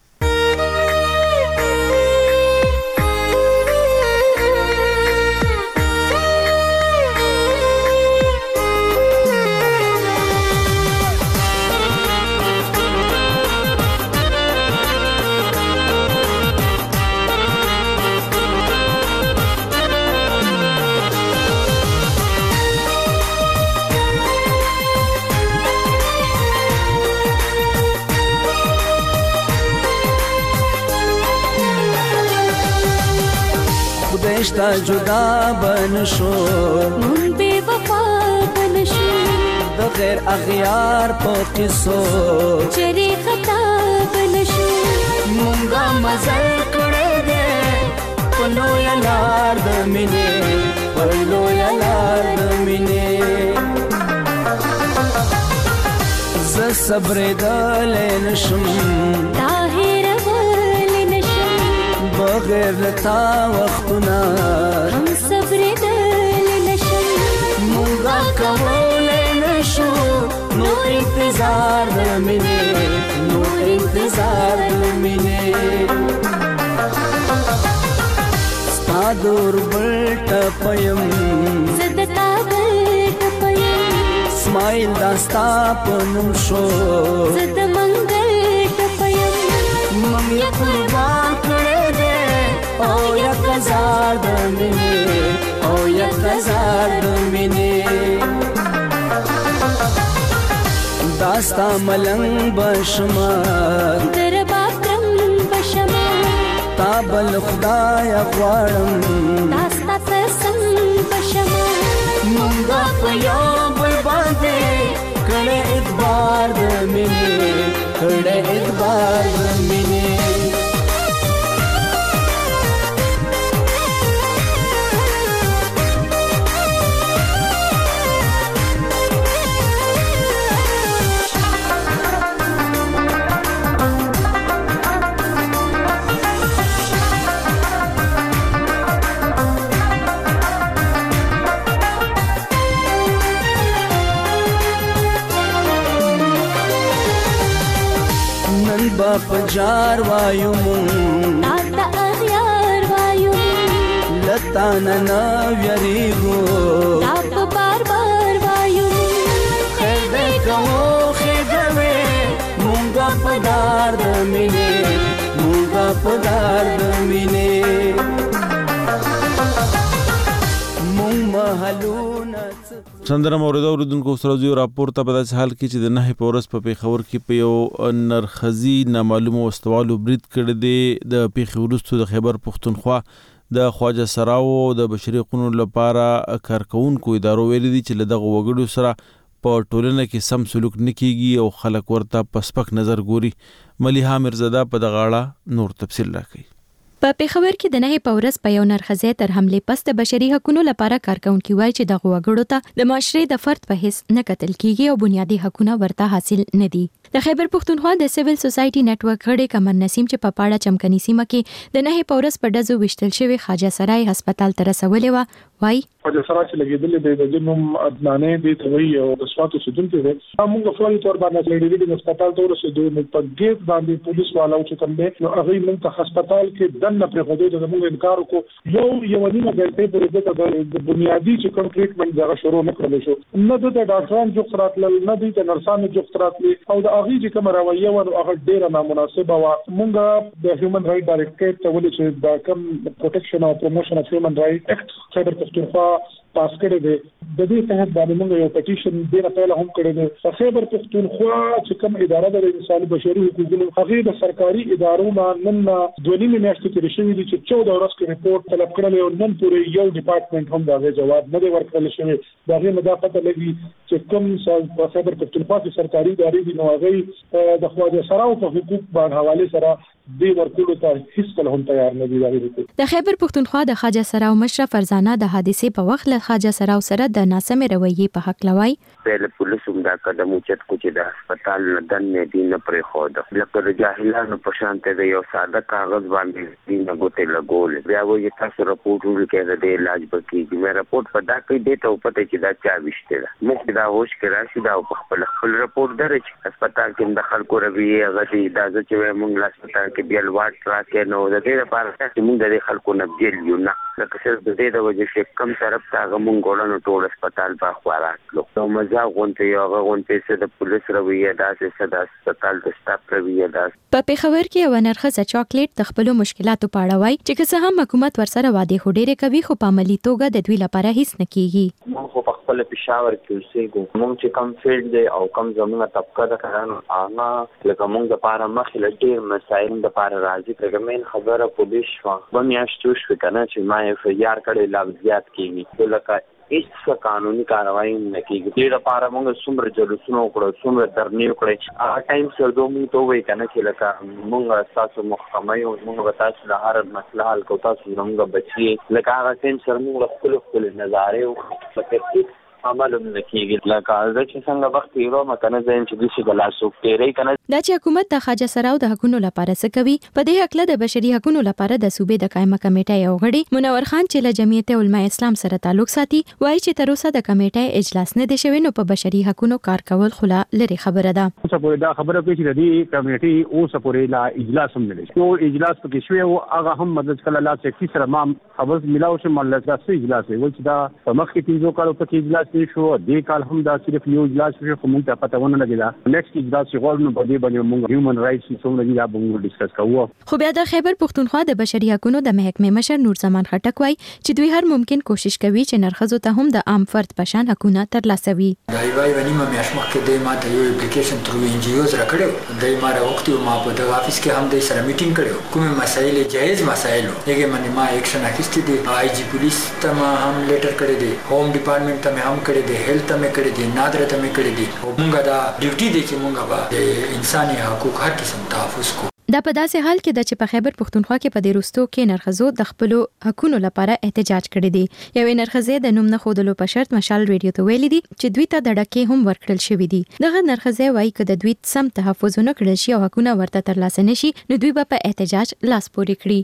خدایشتا جدا بنشو من بے وفا بنشو د غیر اغیار په قصو چری خطا بنشو مونږه مزل کړه دې پلو یلار د مینې پلو یلار د مینې ز صبر د لنشم بغیر لتا وختنا هم صبر دل نشم مونږه کولای نشو نور انتظار د مینې نور انتظار د مینې ستا دور بلټ پیم زدتا بلټ پیم سمایل داستا پنم شو زد منګل ټپیم مم یا قربان کړه او یا کزار د مینې او یا کزار د مینې داستا ملنګ بشما در باکرم بشما تا بل خدای غواړم داستا تسم بشما مونږه په یو بل باندې کړه اعتبار د مینې کړه اعتبار د مینې پجار وایو مون تا اغیار وایو لتا ننا ویریگو تا بار بار وایو خیر دے کهو خیر دوے مونگا پدار دمینے مونگا پدار دمینے مونگ محلون سندره مورد اوریدونکو سره یو راپور ته په داسې حال کې چې د نه په ورځ په پیښور کې په یو نرخزي نامعلومه وسوالو برید کړی دی. د پیښې وروسته د خیبر پښتونخوا د خواجه سراو د بشري حقوقو لپاره کارکونکو ادارو ویلي دي چې له دغه وګړو سره په ټولنه کې سم سلوک نه کیږي او خلک ورته په سپک نظر ګوري. ملیحه میرزاده په دغه اړه نور تفصیل راکوي. په پیښور کې د نه په ورځ په یو نرخزه تر حمله پس د بشري حقوقو لپاره کارکونکو وایي چې د غوګړو ته د معاشري د فرد په حیث نه کتل کیږي او بنیادی حقوقونه ورته حاصل نه دي. د خیبر پښتونخوا د سیویل سوسایټي نتورک غړي کمر نسیم چې په پاړه چمکني سیمه کې د نه پورس په دزو وشتل شوی خواجه سرای هسپتال ته رسولې و وای خواجه سرای چې لګیدل د جنوم ادنانه د توي او د سواتو سدون کې موږ فوري تور باندې لګیدل د هسپتال ته ورسېدو نو په ګیټ باندې پولیس والاو چې کوم دی نو هغه موږ ته هسپتال کې دنه پر خوده د موږ انکار وکړو یو یو نیمه غنټه پورې د بنیادی چې کوم ټریټمنټ دا شروع نه کړل شو نه د ډاکټرانو جو خرات نه د نرسانو جو خرات او د هغه چې کوم رویه و هغه ډیره نامناسبه و موږ د هیومن رائټ ډایریکټریټ ته ولې چې دا کوم پروټیکشن او پروموشن اف هیومن رائټ اکټ خیبر پښتونخوا پاس کړی دی د دې تحت باندې موږ یو پټیشن ډیره پهله هم کړی دی په خیبر پښتونخوا چې کوم اداره د انساني بشري حقوقو هغه د سرکاري ادارو نه نن دوه نیمه میاشتې تېرې شوې دي چې چودہ ورځې کې ریپورت طلب کړل او نن پورې یو ډپارټمنټ هم دا جواب نه دی ورکړل شوی دا غي مدا پته لګي چې کوم په خیبر پښتونخوا کې سرکاري ادارې دي نو هغه د خواجه سراو په حقوق باندې حواله سره دی ورکول ته هیڅ کله هم تیار نه دي. د خیبر پښتونخوا د خواجه سراو مشر فرزانه د حادثې په وخت له خواجه سراو سره د ناسمه رویې په حق لوي په پولیس هم دا قدم اوچت کو چې د هسپتال نه دنه دي نه پرې خو د لکه جاهلانو په شان ته یو ساده کاغذ باندې دي نه ګوتې لګول بیا وایي تاسو راپورټ وکړئ د علاج بکیږي مې راپورټ په دا کې ډیټا او پته چې دا چا وشته ده موږ دا هوش کې راشي دا په خپل خپل راپورټ درې هسپتال کې د خلکو رویه غږی دا چې موږ لا هسپتال کې بیا لواټ راکې نو د دې لپاره چې موږ د خلکو نه بیل یو نه لکه څه د دې د وجې چې کم طرف ته موږ ګولنو ټول هسپتال په خواراتلو نو مزه غونته یو غونته څه د پولیس رویه داسې څه د هسپتال د سټاف رویه داسې په پیښور کې یو نرخصه چاکلیټ د خپل مشکلاتو په اړه وایي چې که څه هم حکومت ورسره وعده هډېره کوي خو په عملي توګه د دوی لپاره هیڅ نه کیږي موږ په خپل پېښور کې اوسېږو موږ چې کم فیلډ دی او کم زموږه طبقه ده کارانو هغه لکه موږ د پاره مخې له ډېر مسایل د پاره راځي لکه مین خبره پولیس شوه به میاشتې وشوې که نه چې ما اف آی آر کړی لا زیات کېږي لکه هیڅ قانوني کاروایي نه کېږي دې لپاره موږ څومره جلوسونه وکړو څومره درنې وکړې هغه ټایم سردو موږ ته ووایي که نه چې لکه موږ ستاسو محکمه یو موږ به تاسو د هر مسله حل کوو تاسو زموږ بچي لکه هغه ټایم سره موږ له خپلو خپلې نظارې وکړو لکه هیڅ عمل هم نه کېږي لکه زه چې څنګه وخت تېروم که نه زه یم چې داسې د لاسوک تېری که نه دا چې حکومت د خواجه سراو د حقونو لپاره څه کوي په دې هکله د بشري حقونو لپاره د صوبې د قایمه کمیټې یو غړي منور خان چې له جمعیت علماء اسلام سره تعلق ساتي وایي چې تر اوسه د کمیټې اجلاس نه دی شوی نو په بشري حقونو کار کول خو لا لري خبره ده اوسه پورې دا خبره کوي چې د دې کمیټې اوسه پورې لا اجلاس هم نه دی یو اجلاس پکې شوی او هغه هم مدد کله لا چې سره ما خبر ملاو شو مله تاسو اجلاس وي چې دا په مخ کې تیزو کارو پکې اجلاس نه شو دې کال هم دا صرف یو اجلاس شو خو موږ ته پته ونه لګیدا نیکسټ اجلاس چې غواړو په دې باندې موږ هیومن رائټس څومره دي دا به ډیسکس کوو خو بیا د خیبر پښتونخوا د بشري حقوقو د محکمې مشر نور زمان خټک وایي چې دوی هر ممکن کوشش کوي چې نرخصو ته هم د عام فرد په شان حقوقونه ترلاسه وي دا یوای ونیمه میاشت مخکې د ما ته یو اپلیکیشن ترو ان جی اوز راکړو د ما راوختي ما په د افیس کې هم د سره میټینګ کړو کومه مسایل جایز مسایل هغه باندې ما اکشن اخیستی دي آی جی پولیس ته ما هم لیټر کړی دی هوم ډپارټمنټ ته هم کړی دی هیلث ته هم کړی دی نادر ته هم کړی دی موږ دا ډیوټي دی چې موږ به د انساني حقوق هر قسم تحفظ کوو دا په داسې حال کې د چې په خیبر پښتونخوا کې په دې روستو کې نرخصو د خپل حقونو لپاره احتجاج کړی دی یو نرخصې د نوم نه خودلو په شرط مشال ریډیو ته ویلي دي چې دوی ته د ډکې هم ورکړل شوی دي دغه نرخصې وایي چې د دوی سم تحفظونه کړل شي او حقونه ورته ترلاسه نشي نو دوی به په احتجاج لاس پورې کړي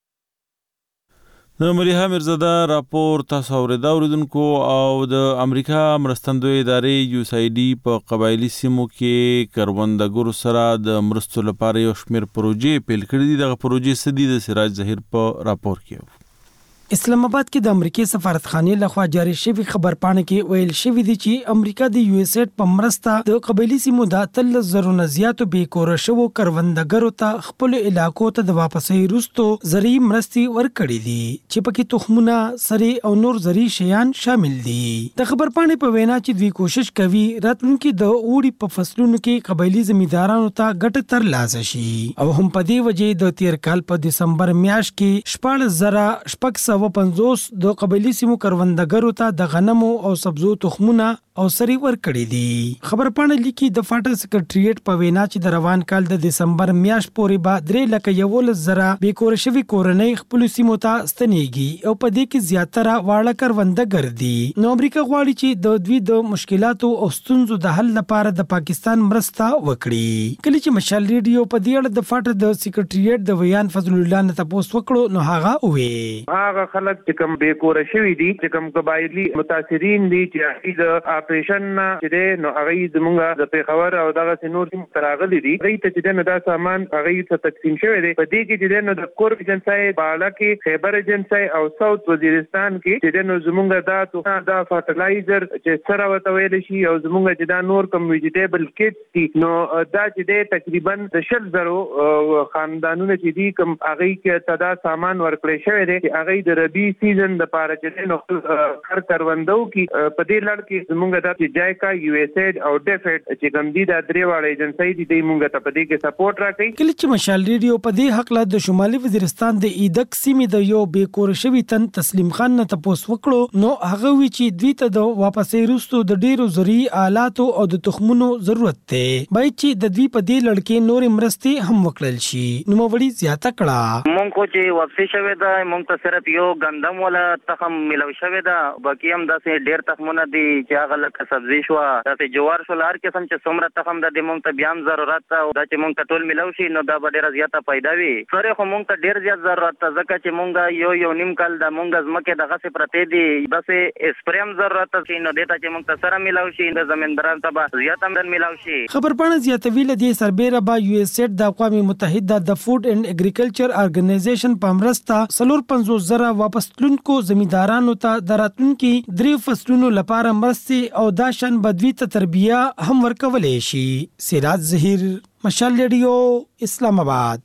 د مریحه مرزاده راپور تاسو اوریدا اوریدونکو او د امریکا مرستندوی ادارې یو اس ای ډي په قبایلی سیمو کې کروندګرو سره د مرستو لپاره یو شمېر پروژې پیل کړې دي دغه پروژې سدي د سراج ظهیر په راپور کې اسلام آباد کې د امریکای سفارتخانې لخوا جاری شوی خبرپاڼه کې ویل شوی دی چې امریکا د یو اس ایډ په مرسته د قبایلی سیمو د تل زرو نه زیاتو بې کوره شوو کروندګرو ته خپل علاقو ته د واپسۍ وروستو زرعي مرستې ورکړې دي چې پکې تخمونه سرې او نور زرعي شیان شامل دي د خبرپاڼې په وینا چې دوی کوشش کوي راتلونکي د اوړي په فصلونو کې قبایلی زمیندارانو ته ګټه ترلاسه شي او هم په دې وجې د تیر کال په دسمبر میاشت کې شپږ زره شپږ و پنځوس د قبایلی سیمو کروندګرو ته د غنمو او سبزو تخمونه او سری ورکړي دي. خبرپاڼه لیکي د فاټا سکرټریټ په وینا چې د روان کال د دسمبر میاشت پورې به درې لکه یولس زره بې کور شوي کورنۍ خپلو سیمو ته ستنېږي او په دې کې زیاتره واړه کروندګر دي. نو امریکا غواړي چې د دوی د مشکلاتو او ستونزو د حل لپاره د پاکستان مرسته وکړي. کله چې مشال ریډیو په دې اړه د فاټا د سکرټریټ د ویان فضل الله نه تاسو وکړو نو هغه وې هغه خلک چې کوم بې کور شوي دي چې کوم قبایلی متاثرین دي چې د اپریشن چې نو هغه زمونږ د پیښور او دغه سينور سیم تراغلي دي هغه ته چې دا سامان هغه ته تقسیم شوی دی. په دې کې چې نو د کور ایجنسای بالا کې خیبر ایجنسای او ساوث وزیرستان کې چې نو زمونږ دا توه دا فرټلایزر چې سره وته ویل شي او زمونږ چې دا نور کوم ویجیټیبل کټس دي نو دا چې دی تقریبا د شل زرو خاندانونو چې دي کوم هغه کې تدا سامان ورکړی شوی دی چې هغه د ربي سیزن د پاره چې نو کار کروندو کې په دې لړ کې زمونږ د جایکا یو اس ایډ او ډیفټ چې کوم دي د درې واړه ایجنسۍ دي د مونږ ته په دې کې سپورټ راکړي. کله چې مشال ریډیو په دې حق له د شمالي وزیرستان د ایدک سیمې د یو بې کور شوي تن تسلیم خان نه تاسو وکړو نو هغه وی چې دوی ته د واپسې وروسته د ډیرو زرعي آلاتو او د تخمونو ضرورت دی بای چې د دوی په دې لړ کې نور مرستې هم وکړل شي. نو موړي زیاته کړه مونږ کو چې واپسې شوه دا مونږ ته صرف یو غندم ولا تخم ملو شوه دا باقي هم داسې ډیر تخمونه دي چې هغه لکه سبزي شو داسې جوار شو لار قسم چې څومره تخم د دې مونږ ته بیان ضرورت او دا چې مونږ ته ټول ملو شي نو دا ډیره زیاته پیدا وي. سره خو مونږ ته ډیر زیات ضرورت ځکه چې مونږ یو یو نیم کال د مونږ زمکه دغه څه پرته دي داسې اسپریم ضرورت شي نو دته چې مونږ ته سره ملو شي د زمینداران ته به زیات آمدن ملو شي. خبرپاڼه زیاتوي ل دې سربېره با یو اس ایډ د اقوام متحده د فود اینڈ اګریکلچر ارګنایزیشن په مرسته سلور پنځوس زره واپس تلونکو زمیندارانو ته دراتونکو درې فصلونو لپاره مرستې او داشن بدوی ته تربیه هم ورکولې شي. سراج ظهیر مشال ریډیو اسلام آباد.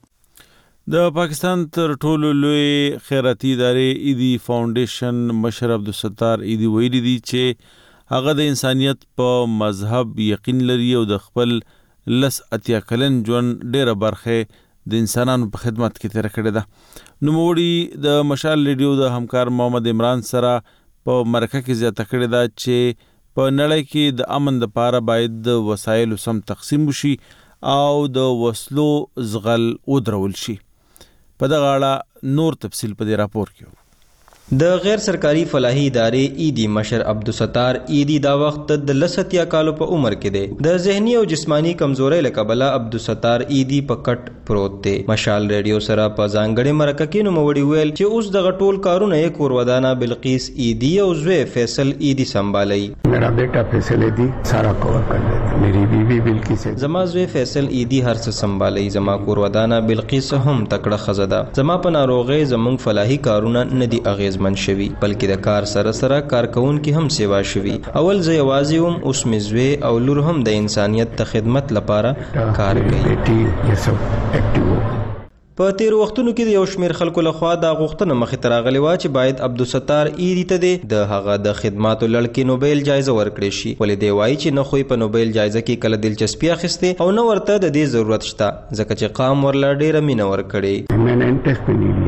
د پاکستان تر ټولو لوی خیراتي ادارې ایدی فاونډیشن مشر عبدالستار ایدی ویلي دي چې هغه د انسانیت په مذهب یقین لري او د خپل لس اتیا کلن ژوند ډیره برخه د انسانانو په خدمت کې تیر کړې ده. نو موړي د مشال ریډیو د همکار محمد عمران سره په مرکه کې زیاته کړې ده چې په نړۍ کې د امن لپاره باید د وسایلو سم تقسیم وشي او د وسلو زغل ودرول شي. په دغه اړه نور تفصیل په دې راپور کې د غیر سرکاري فلاحي ادارې ایدی مشر عبدالستار ایدی دا وخت د لساتیا کالو په عمر کې دی. د ذهني او جسمانی کمزوري له کبله عبدالستار ایدی په کټ پروت دی. مشال ریډیو سره په ځانګړي مرکه کې نو موړي ویل چې اوس دغه ټول کارونه یې کورودانا بلقیس ایدی او زوی فیصل ایدی سنبالي. میرا بیٹا فیصل ایدی سارا کور کر لیتا. میری بیوی بلقیس زما زوی فیصل ایدی هر څه سنبالي. زما کورودانا بلقیس هم تکړه خزه ده. زما په ناروغي زمونږ فلاحي کارونه ندي اغیز منشوي بلکې د کار سره سره کارکونکو هم سیوا شوي. اول زه یوازې وم اوس مې زوی او لور هم د انسانیت ته خدمت لپاره کار کوي. په تیر وختونو کې د یو شمیر خلکو لخوا د غوښتنه مخې ته راغلې وه چې باید عبدالستار ایدی ته د هغه د خدماتو لړ کې نوبیل جایزه ورکړې شي. ولې دی وایي چې نه خو په نوبیل جایزه کې کله دلچسپي اخیستې او نه ورته د دې ضرورت شته ځکه چې قام ورله ډېره مینه ورکړې.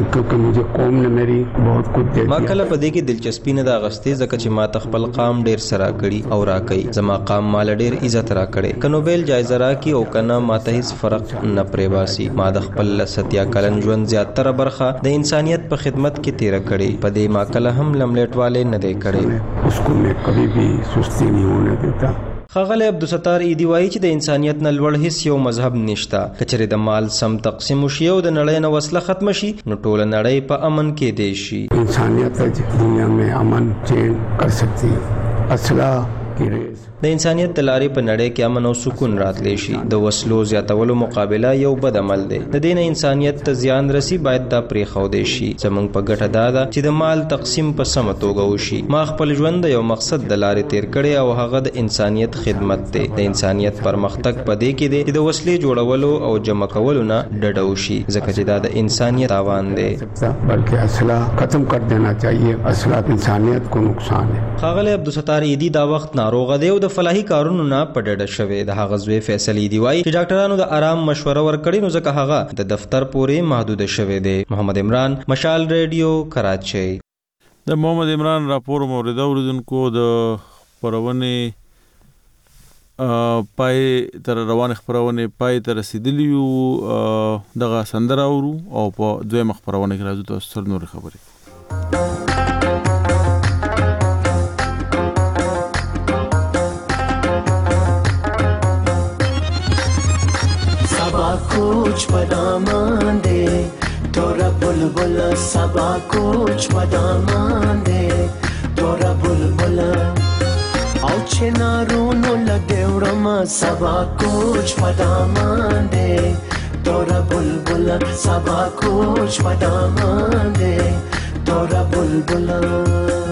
ما کله په دې کې دلچسپي نه ده اخیستې ځکه چې ما ته خپل قام ډېر سره کړي او راکړي. زما قام مال ډېر عزت راکړي. که نوبیل جایزه راکړي او که نه ما ته هیڅ فرق نه پرې باسي. ما د خپل ستیا کلن ژوند زیاتره برخه د انسانیت په خدمت کې تیر کړي. په دې ما کله هم لملټواله نه دی کړي. اس کو میں کبھی بھی سستی نہیں ہونے دیتا. خغل عبدالستار ایدی وایي چې د انسانیت نه لوړ هیڅ یو مذهب نشته. کچره د مال سم تقسیم وشي او د نړۍ نه وسله ختم شي نو ټول نړۍ په امن کې دی شي. انسانیت دنیا میں امن چین کر سکتی. اصلاح د انسانیت د لارې په نړۍ کې امن او سکون راتلی شي. د وسلو زیاتولو مقابله یو بد عمل دی. د دې نه انسانیت ته زیان رسی باید دا پرېښودی شي. زموږ په ګټه دا ده چې د مال تقسیم په سمه توګه وشي. ما خپل ژوند د یو مقصد د لارې تیر کړی او هغه د انسانیت خدمت دی. د انسانیت پرمختګ په دې کې دی چې د وسلې جوړولو او جمع کولو نه ډډه وشي ځکه چې دا د انسانیت تاوان دی. بلکې اسلحه ختم کر دینا چاہیے. اسلحه انسانیت کو نقصان ہے. ښاغلی عبدالستار ایدی دا وخت ناروغه دی او د فلاحي کارونو نه په ډډه شوی. د هغه زوی فیصل ایدی وایي چې ډاکټرانو د آرام مشوره ورکړې نو ځکه هغه د دفتر پورې محدود شوی دی. محمد عمران مشال ریډیو کراچۍ. د محمد عمران راپور مورده اوریدونکو د خبرونه پای تر روان خبرونه پای تر رسیدلیو دغه سندره اورو او په دوی مخبرونه کې راځو تاسو سره نور خبرې. सबा कुछ बदामान दे तोरा बुलबुल सबा कुछ बदामान दे तोरा बुलबुल او چنارونو لګوړما سبا کوچ پدامان دے تورا بلبل سبا کوچ پدامان دے تورا بلبل